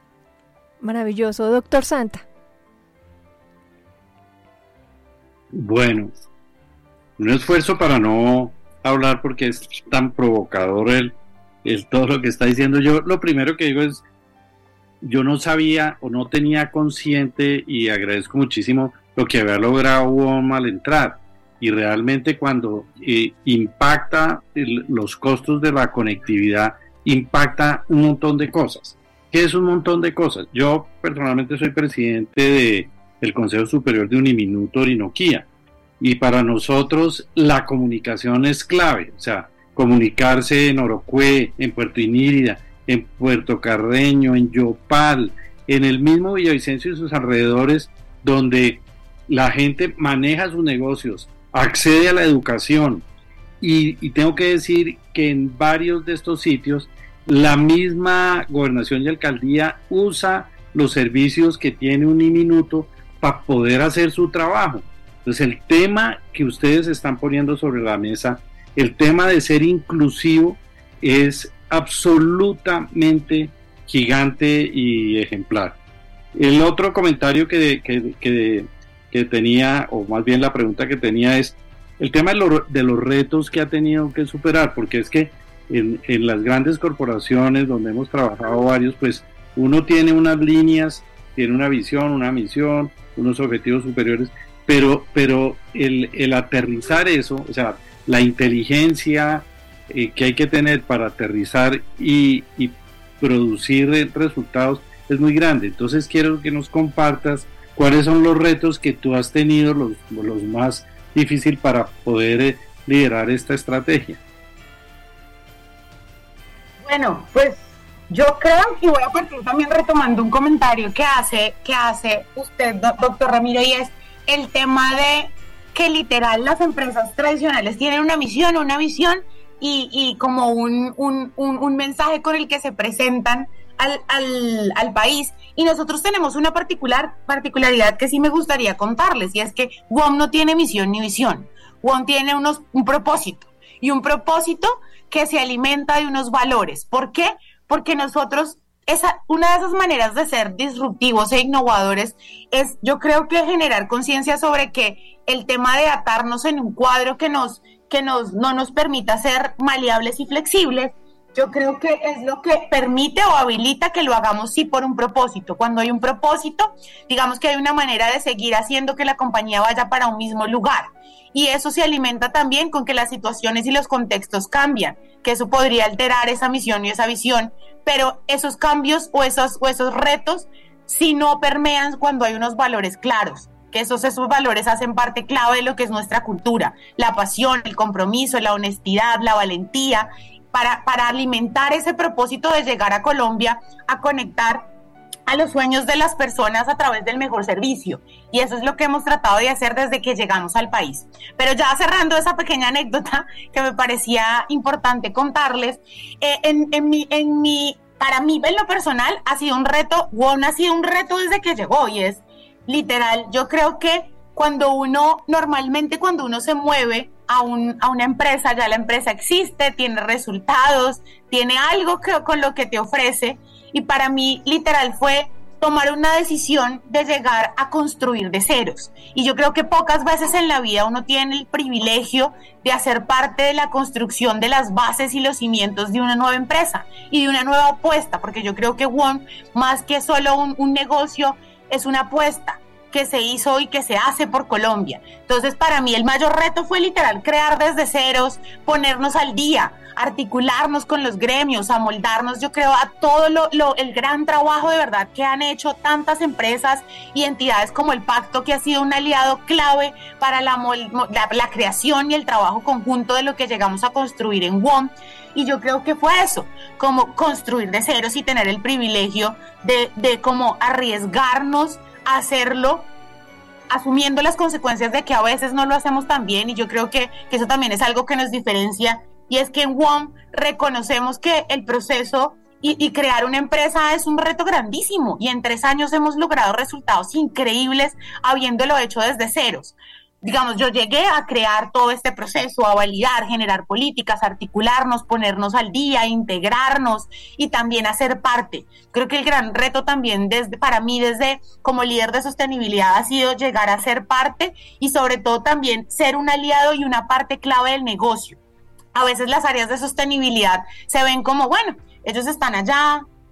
[SPEAKER 2] Maravilloso, doctor Santa.
[SPEAKER 4] Bueno, un esfuerzo para no hablar porque es tan provocador el, el todo lo que está diciendo. Yo lo primero que digo es, yo no sabía o no tenía consciente, y agradezco muchísimo lo que había logrado W O M al entrar, y realmente cuando eh, impacta el, los costos de la conectividad impacta un montón de cosas. ¿Qué es un montón de cosas? Yo personalmente soy presidente de, del Consejo Superior de Uniminuto Orinoquía, y para nosotros la comunicación es clave, o sea, comunicarse en Orocué, en Puerto Inírida, en Puerto Carreño, en Yopal, en el mismo Villavicencio y sus alrededores, donde la gente maneja sus negocios, accede a la educación, y, y tengo que decir que en varios de estos sitios la misma gobernación y alcaldía usa los servicios que tiene Uniminuto para poder hacer su trabajo. Entonces el tema que ustedes están poniendo sobre la mesa, el tema de ser inclusivo, es absolutamente gigante y ejemplar. El otro comentario que, que, que, que tenía, o más bien la pregunta que tenía, es el tema de, lo, de los retos que ha tenido que superar, porque es que en, en las grandes corporaciones donde hemos trabajado varios, pues uno tiene unas líneas, tiene una visión, una misión, unos objetivos superiores, pero, pero el, el aterrizar eso, o sea, la inteligencia eh, que hay que tener para aterrizar y, y producir resultados es muy grande. Entonces quiero que nos compartas cuáles son los retos que tú has tenido, los, los más difíciles para poder eh, liderar esta estrategia.
[SPEAKER 5] Bueno, pues yo creo, y voy a partir también retomando un comentario que hace, que hace usted, doctor Ramiro, y es el tema de que literal las empresas tradicionales tienen una misión, una visión y, y como un, un, un, un mensaje con el que se presentan al, al, al país, y nosotros tenemos una particular particularidad que sí me gustaría contarles, y es que W O M no tiene misión ni visión. W O M tiene unos, un propósito, y un propósito que se alimenta de unos valores. ¿Por qué? Porque nosotros, esa, una de esas maneras de ser disruptivos e innovadores es, yo creo que generar conciencia sobre que el tema de atarnos en un cuadro que nos, que nos, no nos permita ser maleables y flexibles, yo creo que es lo que permite o habilita que lo hagamos sí por un propósito. Cuando hay un propósito, digamos que hay una manera de seguir haciendo que la compañía vaya para un mismo lugar. Y eso se alimenta también con que las situaciones y los contextos cambian, que eso podría alterar esa misión y esa visión, pero esos cambios o esos, o esos retos si no permean cuando hay unos valores claros, que esos, esos valores hacen parte clave de lo que es nuestra cultura, la pasión, el compromiso, la honestidad, la valentía, para, para alimentar ese propósito de llegar a Colombia a conectar a los sueños de las personas a través del mejor servicio. Y eso es lo que hemos tratado de hacer desde que llegamos al país. Pero ya cerrando esa pequeña anécdota que me parecía importante contarles, eh, en, en mi, en mi, para mí, en lo personal, ha sido un reto, W O M ha sido un reto desde que llegó, y es literal, yo creo que cuando uno, normalmente cuando uno se mueve a, un, a una empresa, ya la empresa existe, tiene resultados, tiene algo que, con lo que te ofrece. Y para mí, literal, fue tomar una decisión de llegar a construir de ceros. Y yo creo que pocas veces en la vida uno tiene el privilegio de hacer parte de la construcción de las bases y los cimientos de una nueva empresa y de una nueva apuesta, porque yo creo que W O M, más que solo un, un negocio, es una apuesta que se hizo y que se hace por Colombia. Entonces, para mí el mayor reto fue literal crear desde ceros, ponernos al día, articularnos con los gremios, amoldarnos, yo creo, a todo lo, lo, el gran trabajo de verdad que han hecho tantas empresas y entidades como el Pacto, que ha sido un aliado clave para la, la, la creación y el trabajo conjunto de lo que llegamos a construir en W O M. Y yo creo que fue eso, como construir de ceros y tener el privilegio de, de como arriesgarnos a hacerlo, asumiendo las consecuencias de que a veces no lo hacemos tan bien. Y yo creo que, que eso también es algo que nos diferencia, y es que en W O M reconocemos que el proceso y, y crear una empresa es un reto grandísimo, y en tres años hemos logrado resultados increíbles habiéndolo hecho desde ceros. Digamos, yo llegué a crear todo este proceso, a validar, generar políticas, articularnos, ponernos al día, integrarnos y también hacer parte. Creo que el gran reto también desde, para mí desde como líder de sostenibilidad ha sido llegar a ser parte y sobre todo también ser un aliado y una parte clave del negocio. A veces las áreas de sostenibilidad se ven como, bueno, ellos están allá,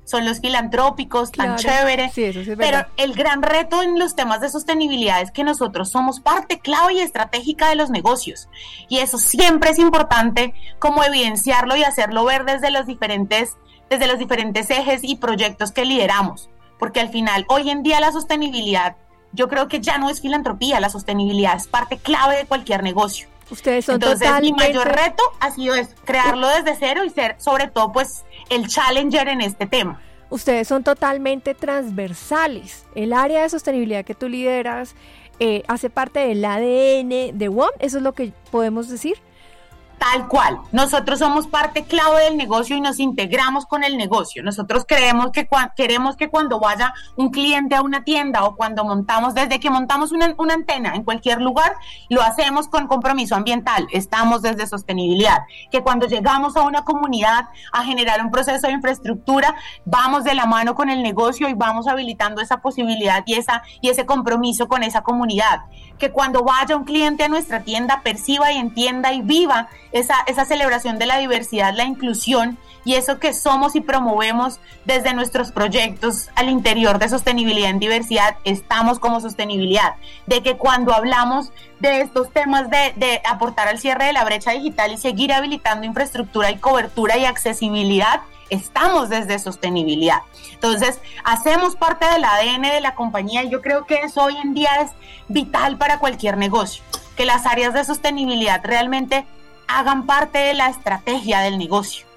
[SPEAKER 5] son los filantrópicos,
[SPEAKER 2] Claro,
[SPEAKER 5] tan chévere,
[SPEAKER 2] sí, eso sí es
[SPEAKER 5] pero
[SPEAKER 2] verdad.
[SPEAKER 5] el gran reto en los temas de sostenibilidad es que nosotros somos parte clave y estratégica de los negocios, y eso siempre es importante como evidenciarlo y hacerlo ver desde los diferentes, desde los diferentes ejes y proyectos que lideramos, porque al final, hoy en día la sostenibilidad, yo creo que ya no es filantropía, la sostenibilidad es parte clave de cualquier negocio.
[SPEAKER 2] Ustedes son
[SPEAKER 5] Entonces,
[SPEAKER 2] totalmente...
[SPEAKER 5] mi mayor reto ha sido eso, crearlo desde cero y ser, sobre todo, pues, el challenger en este tema.
[SPEAKER 2] Ustedes son totalmente transversales. El área de sostenibilidad que tú lideras eh, hace parte del A D N de W O M, ¿eso es lo que podemos decir?
[SPEAKER 5] Tal cual, nosotros somos parte clave del negocio y nos integramos con el negocio. Nosotros creemos que cua- queremos que cuando vaya un cliente a una tienda o cuando montamos, desde que montamos una, una antena en cualquier lugar, lo hacemos con compromiso ambiental, estamos desde sostenibilidad. Que cuando llegamos a una comunidad a generar un proceso de infraestructura, vamos de la mano con el negocio y vamos habilitando esa posibilidad y, esa, y ese compromiso con esa comunidad. Que cuando vaya un cliente a nuestra tienda, perciba y entienda y viva Esa, esa celebración de la diversidad, la inclusión y eso que somos y promovemos desde nuestros proyectos al interior de sostenibilidad en diversidad, estamos como sostenibilidad. De que cuando hablamos de estos temas de, de aportar al cierre de la brecha digital y seguir habilitando infraestructura y cobertura y accesibilidad, estamos desde sostenibilidad. Entonces, hacemos parte del A D N de la compañía y yo creo que eso hoy en día es vital para cualquier negocio, que las áreas de sostenibilidad realmente hagan parte de la estrategia del negocio.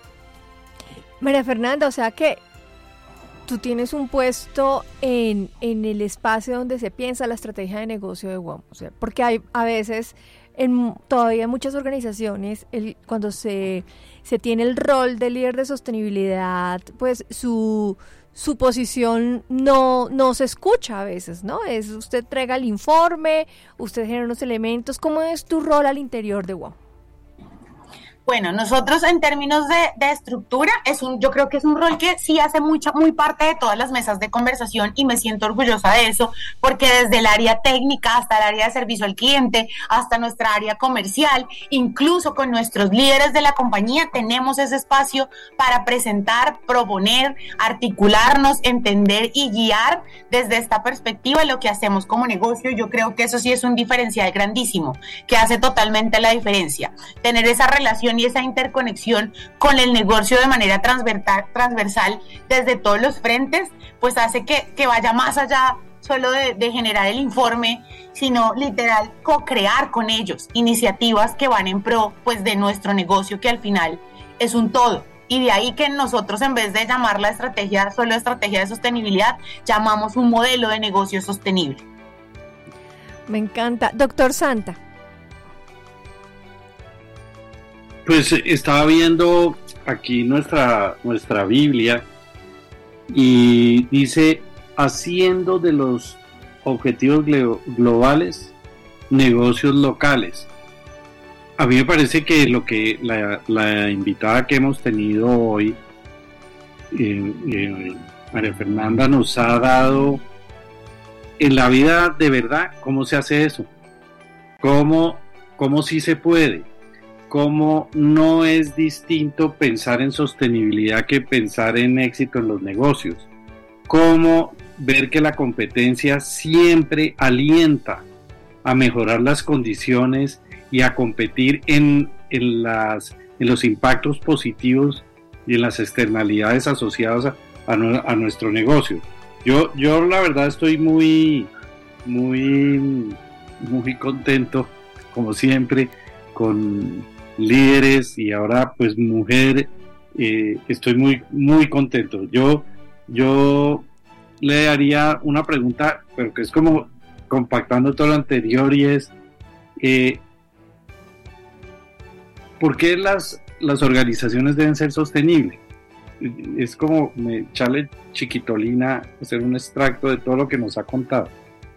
[SPEAKER 2] María Fernanda, o sea que tú tienes un puesto en, en el espacio donde se piensa la estrategia de negocio de W O M, o sea, porque hay a veces, en, todavía en muchas organizaciones, el, cuando se, se tiene el rol de líder de sostenibilidad, pues su... su posición no, no se escucha a veces, ¿no? Es usted entrega el informe, usted genera unos elementos. ¿Cómo es tu rol al interior de W O M?
[SPEAKER 5] Bueno, nosotros en términos de, de estructura, es un, yo creo que es un rol que sí hace mucha, muy parte de todas las mesas de conversación y me siento orgullosa de eso, porque desde el área técnica hasta el área de servicio al cliente, hasta nuestra área comercial, incluso con nuestros líderes de la compañía, tenemos ese espacio para presentar, proponer, articularnos, entender y guiar desde esta perspectiva lo que hacemos como negocio. Yo creo que eso sí es un diferencial grandísimo, que hace totalmente la diferencia. Tener esa relación y esa interconexión con el negocio de manera transversal, transversal desde todos los frentes, pues hace que, que vaya más allá solo de, de generar el informe, sino literal co-crear con ellos iniciativas que van en pro pues de nuestro negocio, que al final es un todo. Y de ahí que nosotros, en vez de llamar la estrategia solo estrategia de sostenibilidad, llamamos un modelo de negocio sostenible.
[SPEAKER 2] Me encanta. Doctor Santa.
[SPEAKER 4] Pues estaba viendo aquí nuestra, nuestra Biblia y dice, haciendo de los objetivos globales negocios locales. A mí me parece que lo que la, la invitada que hemos tenido hoy, eh, eh, María Fernanda, nos ha dado en la vida de verdad cómo se hace eso, cómo, cómo sí se puede. Cómo no es distinto pensar en sostenibilidad que pensar en éxito en los negocios. Cómo ver que la competencia siempre alienta a mejorar las condiciones y a competir en, en, las, en los impactos positivos y en las externalidades asociadas a, a, a nuestro negocio. Yo, yo la verdad estoy muy, muy, muy contento, como siempre, con líderes y ahora pues mujer, eh, estoy muy muy contento. Yo yo le haría una pregunta, pero que es como compactando todo lo anterior, y es eh, ¿por qué las, las organizaciones deben ser sostenibles? Es como me echarle chiquitolina, hacer un extracto de todo lo que nos ha contado.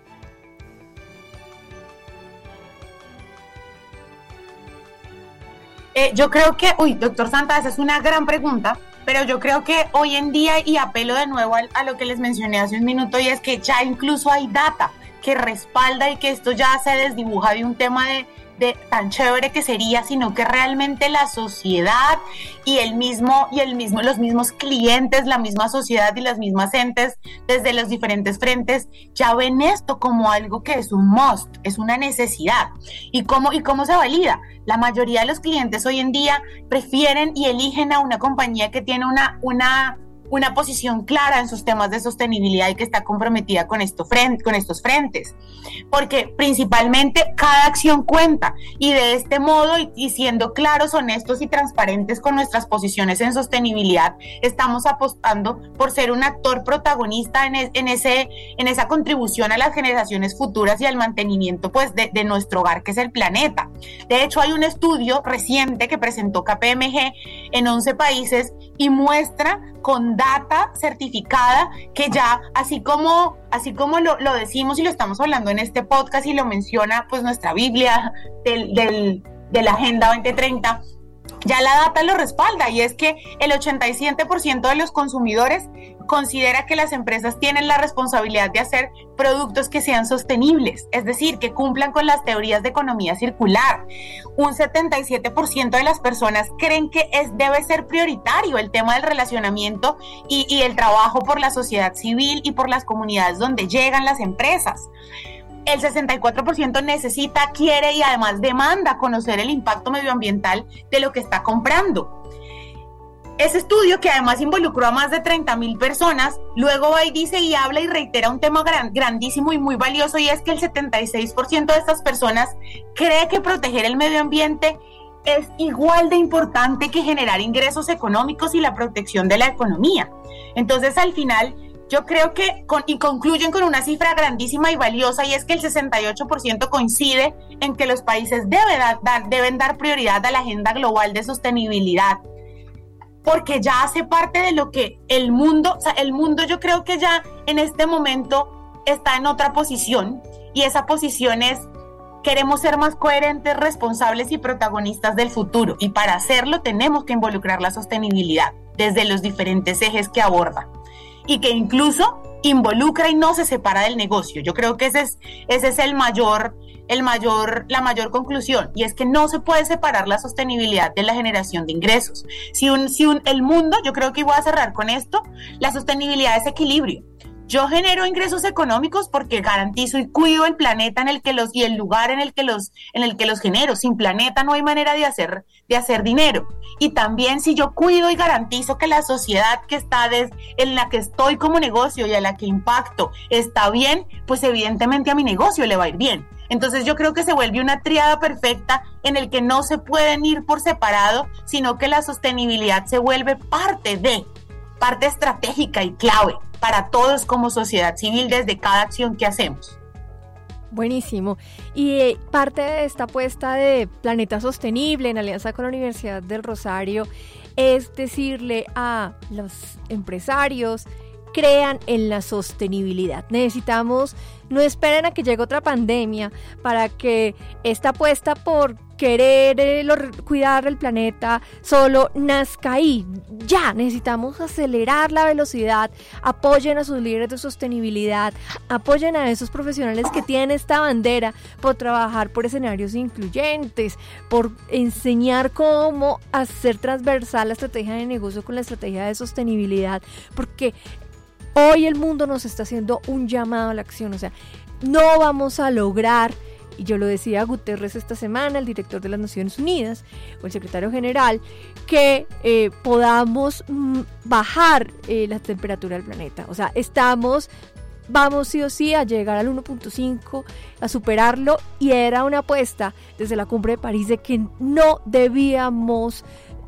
[SPEAKER 5] Eh, yo creo que, uy, doctor Santa, esa es una gran pregunta, pero yo creo que hoy en día, y apelo de nuevo a, a lo que les mencioné hace un minuto, y es que ya incluso hay data que respalda y que esto ya se desdibuja de un tema de, de tan chévere que sería, sino que realmente la sociedad y el mismo y el mismo los mismos clientes, la misma sociedad y las mismas entes desde los diferentes frentes ya ven esto como algo que es un must, es una necesidad. ¿Y cómo y cómo se valida? La mayoría de los clientes hoy en día prefieren y eligen a una compañía que tiene una una una posición clara en sus temas de sostenibilidad y que está comprometida con, esto, con estos frentes, porque principalmente cada acción cuenta, y de este modo y, y siendo claros, honestos y transparentes con nuestras posiciones en sostenibilidad, estamos apostando por ser un actor protagonista en, es, en, ese, en esa contribución a las generaciones futuras y al mantenimiento pues, de, de nuestro hogar, que es el planeta. De hecho, hay un estudio reciente que presentó K P M G en once países y muestra con data certificada que ya, así como, así como lo, lo decimos y lo estamos hablando en este podcast y lo menciona pues nuestra Biblia del, del, de la Agenda veinte treinta, ya la data lo respalda, y es que el ochenta y siete por ciento de los consumidores considera que las empresas tienen la responsabilidad de hacer productos que sean sostenibles, es decir, que cumplan con las teorías de economía circular. Un setenta y siete por ciento de las personas creen que es, debe ser prioritario el tema del relacionamiento y, y el trabajo por la sociedad civil y por las comunidades donde llegan las empresas. El sesenta y cuatro por ciento necesita, quiere y además demanda conocer el impacto medioambiental de lo que está comprando. Ese estudio, que además involucró a más de treinta mil personas, luego va y dice y habla y reitera un tema gran, grandísimo y muy valioso, y es que el setenta y seis por ciento de estas personas cree que proteger el medio ambiente es igual de importante que generar ingresos económicos y la protección de la economía. Entonces, al final, yo creo que, con, y concluyen con una cifra grandísima y valiosa, y es que el sesenta y ocho por ciento coincide en que los países debe dar, deben dar prioridad a la agenda global de sostenibilidad, porque ya hace parte de lo que el mundo, o sea, el mundo yo creo que ya en este momento está en otra posición, y esa posición es: queremos ser más coherentes, responsables y protagonistas del futuro, y para hacerlo tenemos que involucrar la sostenibilidad desde los diferentes ejes que aborda, y que incluso involucra y no se separa del negocio. Yo creo que ese es, ese es el mayor, el mayor, la mayor conclusión, y es que no se puede separar la sostenibilidad de la generación de ingresos. Si, un, si un, el mundo, yo creo que voy a cerrar con esto, la sostenibilidad es equilibrio. Yo genero ingresos económicos porque garantizo y cuido el planeta en el que los y el lugar en el que los en el que los genero. Sin planeta no hay manera de hacer de hacer dinero. Y también, si yo cuido y garantizo que la sociedad que está des, en la que estoy como negocio y a la que impacto está bien, pues evidentemente a mi negocio le va a ir bien. Entonces yo creo que se vuelve una tríada perfecta en el que no se pueden ir por separado, sino que la sostenibilidad se vuelve parte de, parte estratégica y clave para todos como sociedad civil desde cada acción que hacemos.
[SPEAKER 2] Buenísimo. Y eh, parte de esta apuesta de Planeta Sostenible en alianza con la Universidad del Rosario es decirle a los empresarios: crean en la sostenibilidad. Necesitamos, no esperen a que llegue otra pandemia para que esta apuesta por querer eh, lo, cuidar el planeta solo nazca ahí. Ya, necesitamos acelerar la velocidad. Apoyen a sus líderes de sostenibilidad, apoyen a esos profesionales que tienen esta bandera por trabajar por escenarios incluyentes, por enseñar cómo hacer transversal la estrategia de negocio con la estrategia de sostenibilidad, porque hoy el mundo nos está haciendo un llamado a la acción. O sea, no vamos a lograr, y yo lo decía Guterres esta semana, el director de las Naciones Unidas, o el secretario general, que eh, podamos mm, bajar eh, la temperatura del planeta. O sea, estamos, vamos sí o sí a llegar al uno punto cinco, a superarlo, y era una apuesta desde la Cumbre de París de que no debíamos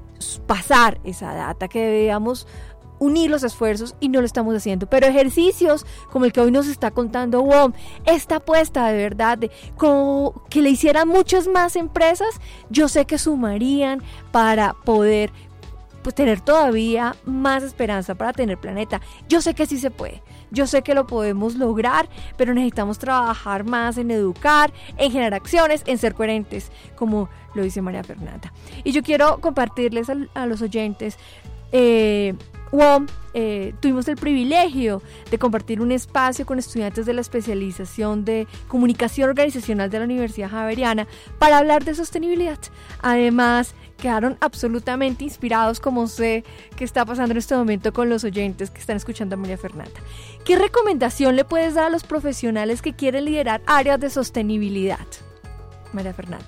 [SPEAKER 2] pasar esa data, que debíamos unir los esfuerzos, y no lo estamos haciendo. Pero ejercicios como el que hoy nos está contando W O M, esta apuesta de verdad de como que le hicieran muchas más empresas, yo sé que sumarían para poder pues tener todavía más esperanza para tener planeta. Yo sé que sí se puede, yo sé que lo podemos lograr, pero necesitamos trabajar más en educar, en generar acciones, en ser coherentes, como lo dice María Fernanda. Y yo quiero compartirles a, a los oyentes eh, W O M eh, tuvimos el privilegio de compartir un espacio con estudiantes de la especialización de comunicación organizacional de la Universidad Javeriana para hablar de sostenibilidad. Además, quedaron absolutamente inspirados, como sé que está pasando en este momento con los oyentes que están escuchando a María Fernanda. ¿Qué recomendación le puedes dar a los profesionales que quieren liderar áreas de sostenibilidad, María Fernanda?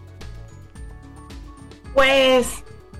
[SPEAKER 5] Pues,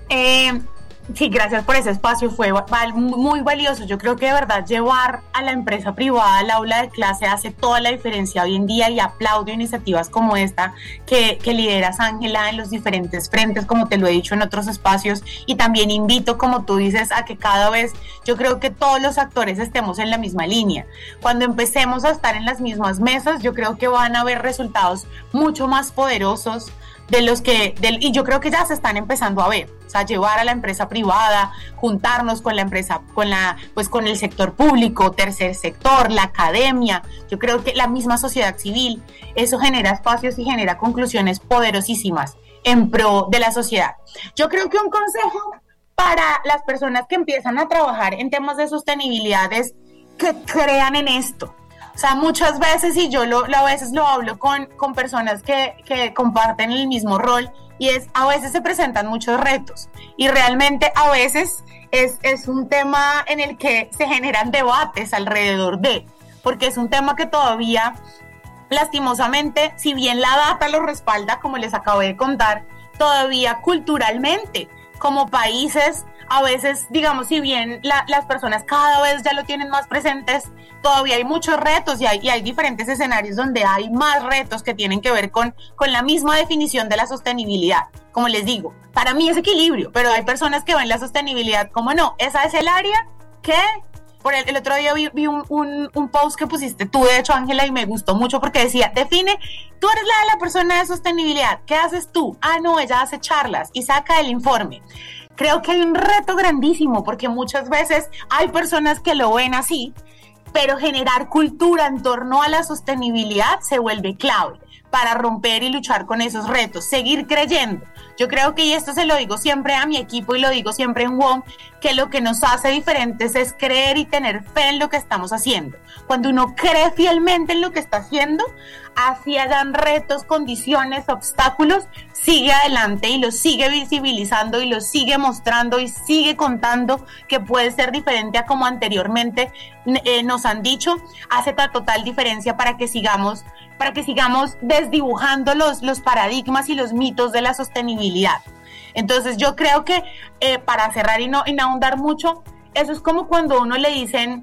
[SPEAKER 5] eh, sí, gracias por ese espacio, fue muy valioso. Yo creo que de verdad llevar a la empresa privada al aula de clase hace toda la diferencia hoy en día, y aplaudo iniciativas como esta que, que lideras, Ángela, en los diferentes frentes, como te lo he dicho en otros espacios, y también invito, como tú dices, a que cada vez yo creo que todos los actores estemos en la misma línea. Cuando empecemos a estar en las mismas mesas, yo creo que van a haber resultados mucho más poderosos de los que, del, y yo creo que ya se están empezando a ver, o sea, llevar a la empresa privada, juntarnos con la empresa, con la, pues con el sector público, tercer sector, la academia, yo creo que la misma sociedad civil, eso genera espacios y genera conclusiones poderosísimas en pro de la sociedad. Yo creo que un consejo para las personas que empiezan a trabajar en temas de sostenibilidad es que crean en esto. O sea, muchas veces, y yo lo, lo a veces lo hablo con, con personas que, que comparten el mismo rol, y es, a veces se presentan muchos retos, y realmente a veces es, es un tema en el que se generan debates alrededor de, porque es un tema que todavía, lastimosamente, si bien la data lo respalda, como les acabo de contar, todavía culturalmente, como países, a veces, digamos, si bien la, las personas cada vez ya lo tienen más presentes, todavía hay muchos retos, y hay, y hay diferentes escenarios donde hay más retos que tienen que ver con, con la misma definición de la sostenibilidad. Como les digo, para mí es equilibrio, pero hay personas que ven la sostenibilidad como no, esa es el área que... Por el, el otro día vi, vi un, un, un post que pusiste tú, de hecho, Ángela, y me gustó mucho porque decía, define, tú eres la de la persona de sostenibilidad, ¿qué haces tú? Ah, no, ella hace charlas y saca el informe. Creo que hay un reto grandísimo, porque muchas veces hay personas que lo ven así, pero generar cultura en torno a la sostenibilidad se vuelve clave para romper y luchar con esos retos, seguir creyendo. Yo creo que, y esto se lo digo siempre a mi equipo y lo digo siempre en W O M, que lo que nos hace diferentes es creer y tener fe en lo que estamos haciendo. Cuando uno cree fielmente en lo que está haciendo, así hayan retos, condiciones, obstáculos, sigue adelante y lo sigue visibilizando y lo sigue mostrando y sigue contando que puede ser diferente a como anteriormente eh, nos han dicho. Hace la total diferencia para que sigamos para que sigamos desdibujando los, los paradigmas y los mitos de la sostenibilidad. Entonces yo creo que eh, para cerrar y no, y no ahondar mucho, eso es como cuando a uno le dicen,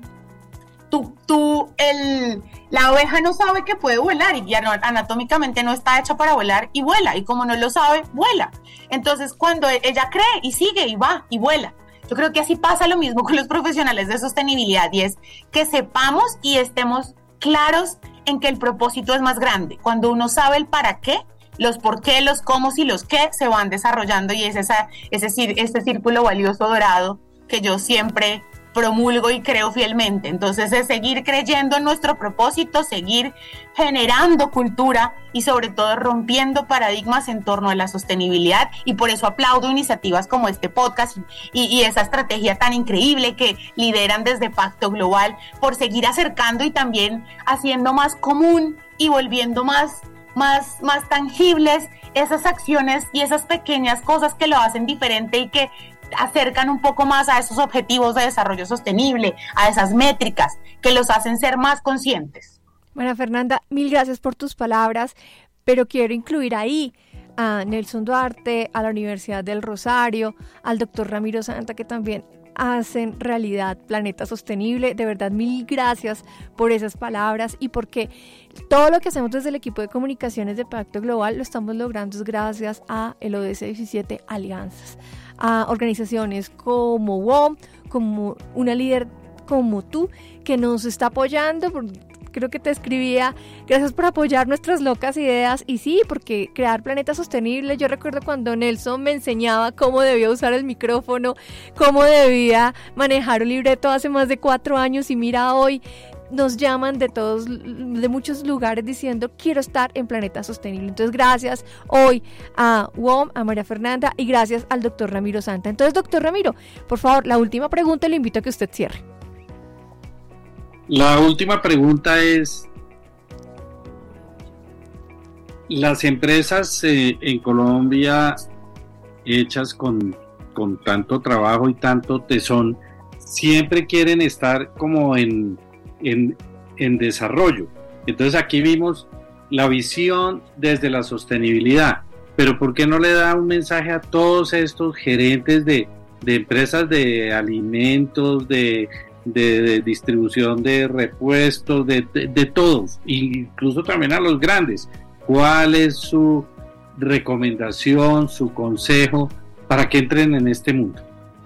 [SPEAKER 5] tú, tú, el, la oveja no sabe que puede volar, y anatómicamente no está hecha para volar, y vuela, y como no lo sabe, vuela. Entonces cuando ella cree y sigue y va y vuela. Yo creo que así pasa lo mismo con los profesionales de sostenibilidad, y es que sepamos y estemos claros en que el propósito es más grande. Cuando uno sabe el para qué, los por qué, los cómo y los qué se van desarrollando, y es esa, ese, ese círculo valioso dorado que yo siempre promulgo y creo fielmente. Entonces es seguir creyendo en nuestro propósito, seguir generando cultura y sobre todo rompiendo paradigmas en torno a la sostenibilidad, y por eso aplaudo iniciativas como este podcast y, y esa estrategia tan increíble que lideran desde Pacto Global, por seguir acercando y también haciendo más común y volviendo más, más, más tangibles esas acciones y esas pequeñas cosas que lo hacen diferente y que acercan un poco más a esos objetivos de desarrollo sostenible, a esas métricas que los hacen ser más conscientes.
[SPEAKER 2] María Fernanda, mil gracias por tus palabras, pero quiero incluir ahí a Nelson Duarte, a la Universidad del Rosario, al doctor Ramiro Santa, que también hacen realidad Planeta Sostenible. De verdad, mil gracias por esas palabras, y porque todo lo que hacemos desde el equipo de comunicaciones de Pacto Global lo estamos logrando es gracias a el O D S diecisiete Alianzas, a organizaciones como W O M, como una líder como tú, que nos está apoyando. Creo que te escribía, gracias por apoyar nuestras locas ideas. Y sí, porque crear Planeta Sostenible, yo recuerdo cuando Nelson me enseñaba cómo debía usar el micrófono, cómo debía manejar un libreto hace más de cuatro años, y mira hoy nos llaman de todos, de muchos lugares diciendo quiero estar en Planeta Sostenible. Entonces gracias hoy a W O M, a María Fernanda y gracias al doctor Ramiro Santa. Entonces, doctor Ramiro, por favor, la última pregunta, le invito a que usted cierre.
[SPEAKER 4] La última pregunta es, las empresas eh, en Colombia hechas con, con tanto trabajo y tanto tesón, siempre quieren estar como en, en, en desarrollo. Entonces aquí vimos la visión desde la sostenibilidad, pero ¿por qué no le da un mensaje a todos estos gerentes de, de empresas de alimentos, de, de, de distribución de repuestos, de, de, de todos, incluso también a los grandes? ¿Cuál es su recomendación, su consejo para que entren en este mundo?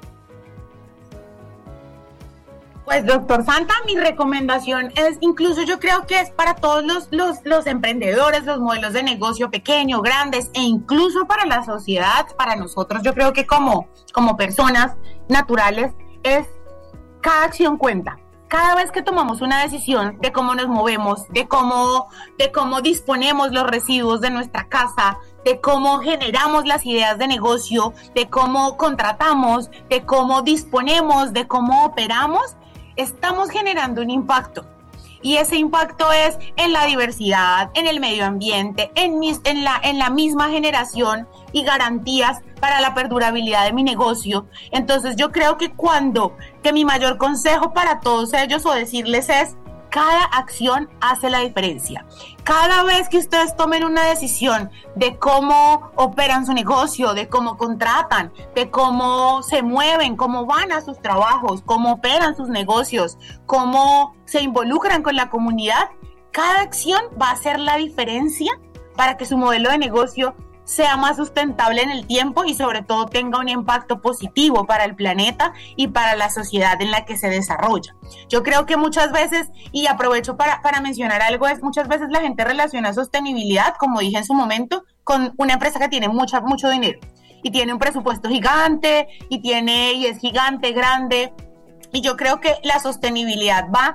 [SPEAKER 5] Pues, doctor Santa, mi recomendación es, incluso yo creo que es para todos los, los, los emprendedores, los modelos de negocio pequeños, grandes, e incluso para la sociedad, para nosotros, yo creo que como, como personas naturales, es cada acción cuenta. Cada vez que tomamos una decisión de cómo nos movemos, de cómo, de cómo disponemos los residuos de nuestra casa, de cómo generamos las ideas de negocio, de cómo contratamos, de cómo disponemos, de cómo operamos, estamos generando un impacto. Y ese impacto es en la diversidad, en el medio ambiente, en, mis, en, la, en la misma generación y garantías para la perdurabilidad de mi negocio. Entonces yo creo que cuando, que mi mayor consejo para todos ellos o decirles es, cada acción hace la diferencia. Cada vez que ustedes tomen una decisión de cómo operan su negocio, de cómo contratan, de cómo se mueven, cómo van a sus trabajos, cómo operan sus negocios, cómo se involucran con la comunidad, cada acción va a hacer la diferencia para que su modelo de negocio sea más sustentable en el tiempo y sobre todo tenga un impacto positivo para el planeta y para la sociedad en la que se desarrolla. Yo creo que muchas veces, y aprovecho para, para mencionar algo, es muchas veces la gente relaciona sostenibilidad, como dije en su momento, con una empresa que tiene mucha, mucho dinero y tiene un presupuesto gigante y, tiene, y es gigante, grande, y yo creo que la sostenibilidad va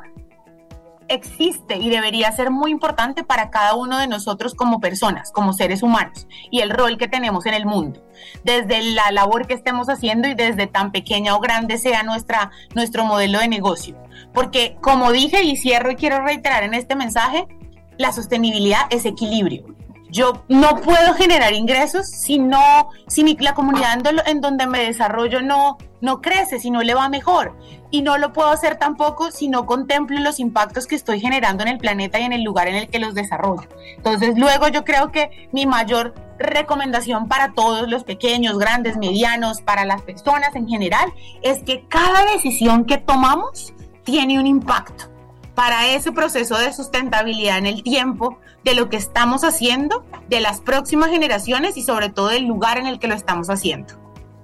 [SPEAKER 5] existe y debería ser muy importante para cada uno de nosotros como personas, como seres humanos, y el rol que tenemos en el mundo, desde la labor que estemos haciendo y desde tan pequeña o grande sea nuestra, nuestro modelo de negocio. Porque, como dije y cierro y quiero reiterar en este mensaje, la sostenibilidad es equilibrio. Yo no puedo generar ingresos si no, si mi, la comunidad en, do, en donde me desarrollo no, no crece, si no le va mejor. Y no lo puedo hacer tampoco si no contemplo los impactos que estoy generando en el planeta y en el lugar en el que los desarrollo. Entonces, luego yo creo que mi mayor recomendación para todos los pequeños, grandes, medianos, para las personas en general, es que cada decisión que tomamos tiene un impacto para ese proceso de sustentabilidad en el tiempo, de lo que estamos haciendo, de las próximas generaciones y sobre todo del lugar en el que lo estamos haciendo.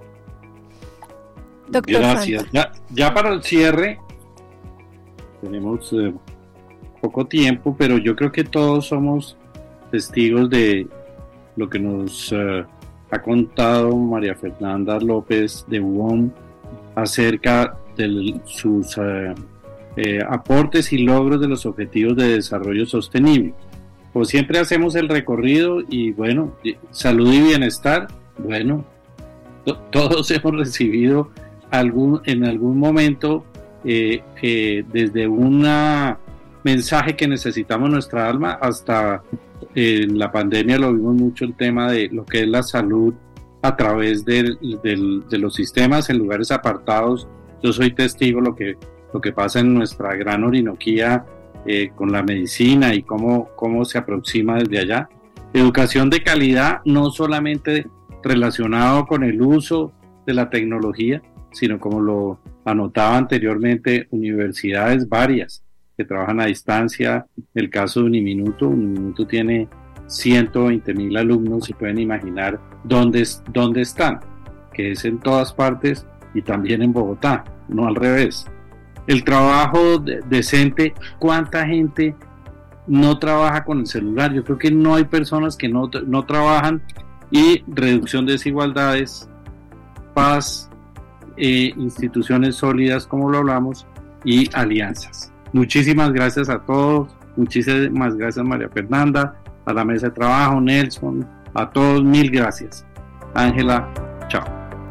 [SPEAKER 4] Doctor Gracias. Ya, ya para el cierre, tenemos eh, poco tiempo, pero yo creo que todos somos testigos de lo que nos eh, ha contado María Fernanda López de W O M acerca de sus eh, eh, aportes y logros de los objetivos de desarrollo sostenible. Pues siempre hacemos el recorrido y bueno, salud y bienestar, bueno, to- todos hemos recibido algún, en algún momento eh, eh, desde un mensaje que necesitamos nuestra alma hasta eh, en la pandemia lo vimos mucho el tema de lo que es la salud a través de, de, de los sistemas en lugares apartados. Yo soy testigo de lo que, lo que pasa en nuestra gran Orinoquía eh, con la medicina y cómo, cómo se aproxima desde allá. Educación de calidad, no solamente relacionado con el uso de la tecnología, sino como lo anotaba anteriormente, universidades varias que trabajan a distancia. El caso de Uniminuto, Uniminuto tiene ciento veinte mil alumnos, se pueden imaginar dónde, dónde están, que es en todas partes y también en Bogotá, no al revés. El trabajo de, decente, ¿cuánta gente no trabaja con el celular? Yo creo que no hay personas que no, no trabajan. Y reducción de desigualdades, paz, eh, instituciones sólidas como lo hablamos y alianzas. Muchísimas gracias a todos, muchísimas gracias María Fernanda, a la mesa de trabajo, Nelson, a todos mil gracias. Ángela, chao.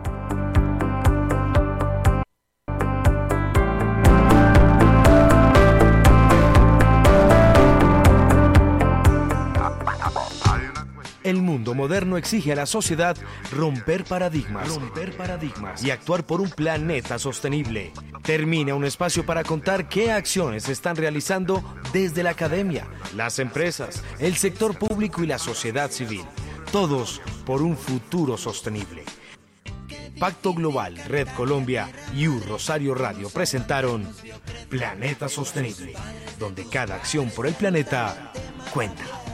[SPEAKER 1] El mundo moderno exige a la sociedad romper paradigmas, romper paradigmas y actuar por un planeta sostenible. Termina un espacio para contar qué acciones se están realizando desde la academia, las empresas, el sector público y la sociedad civil. Todos por un futuro sostenible. Pacto Global, Red Colombia y U Rosario Radio presentaron Planeta Sostenible, donde cada acción por el planeta cuenta.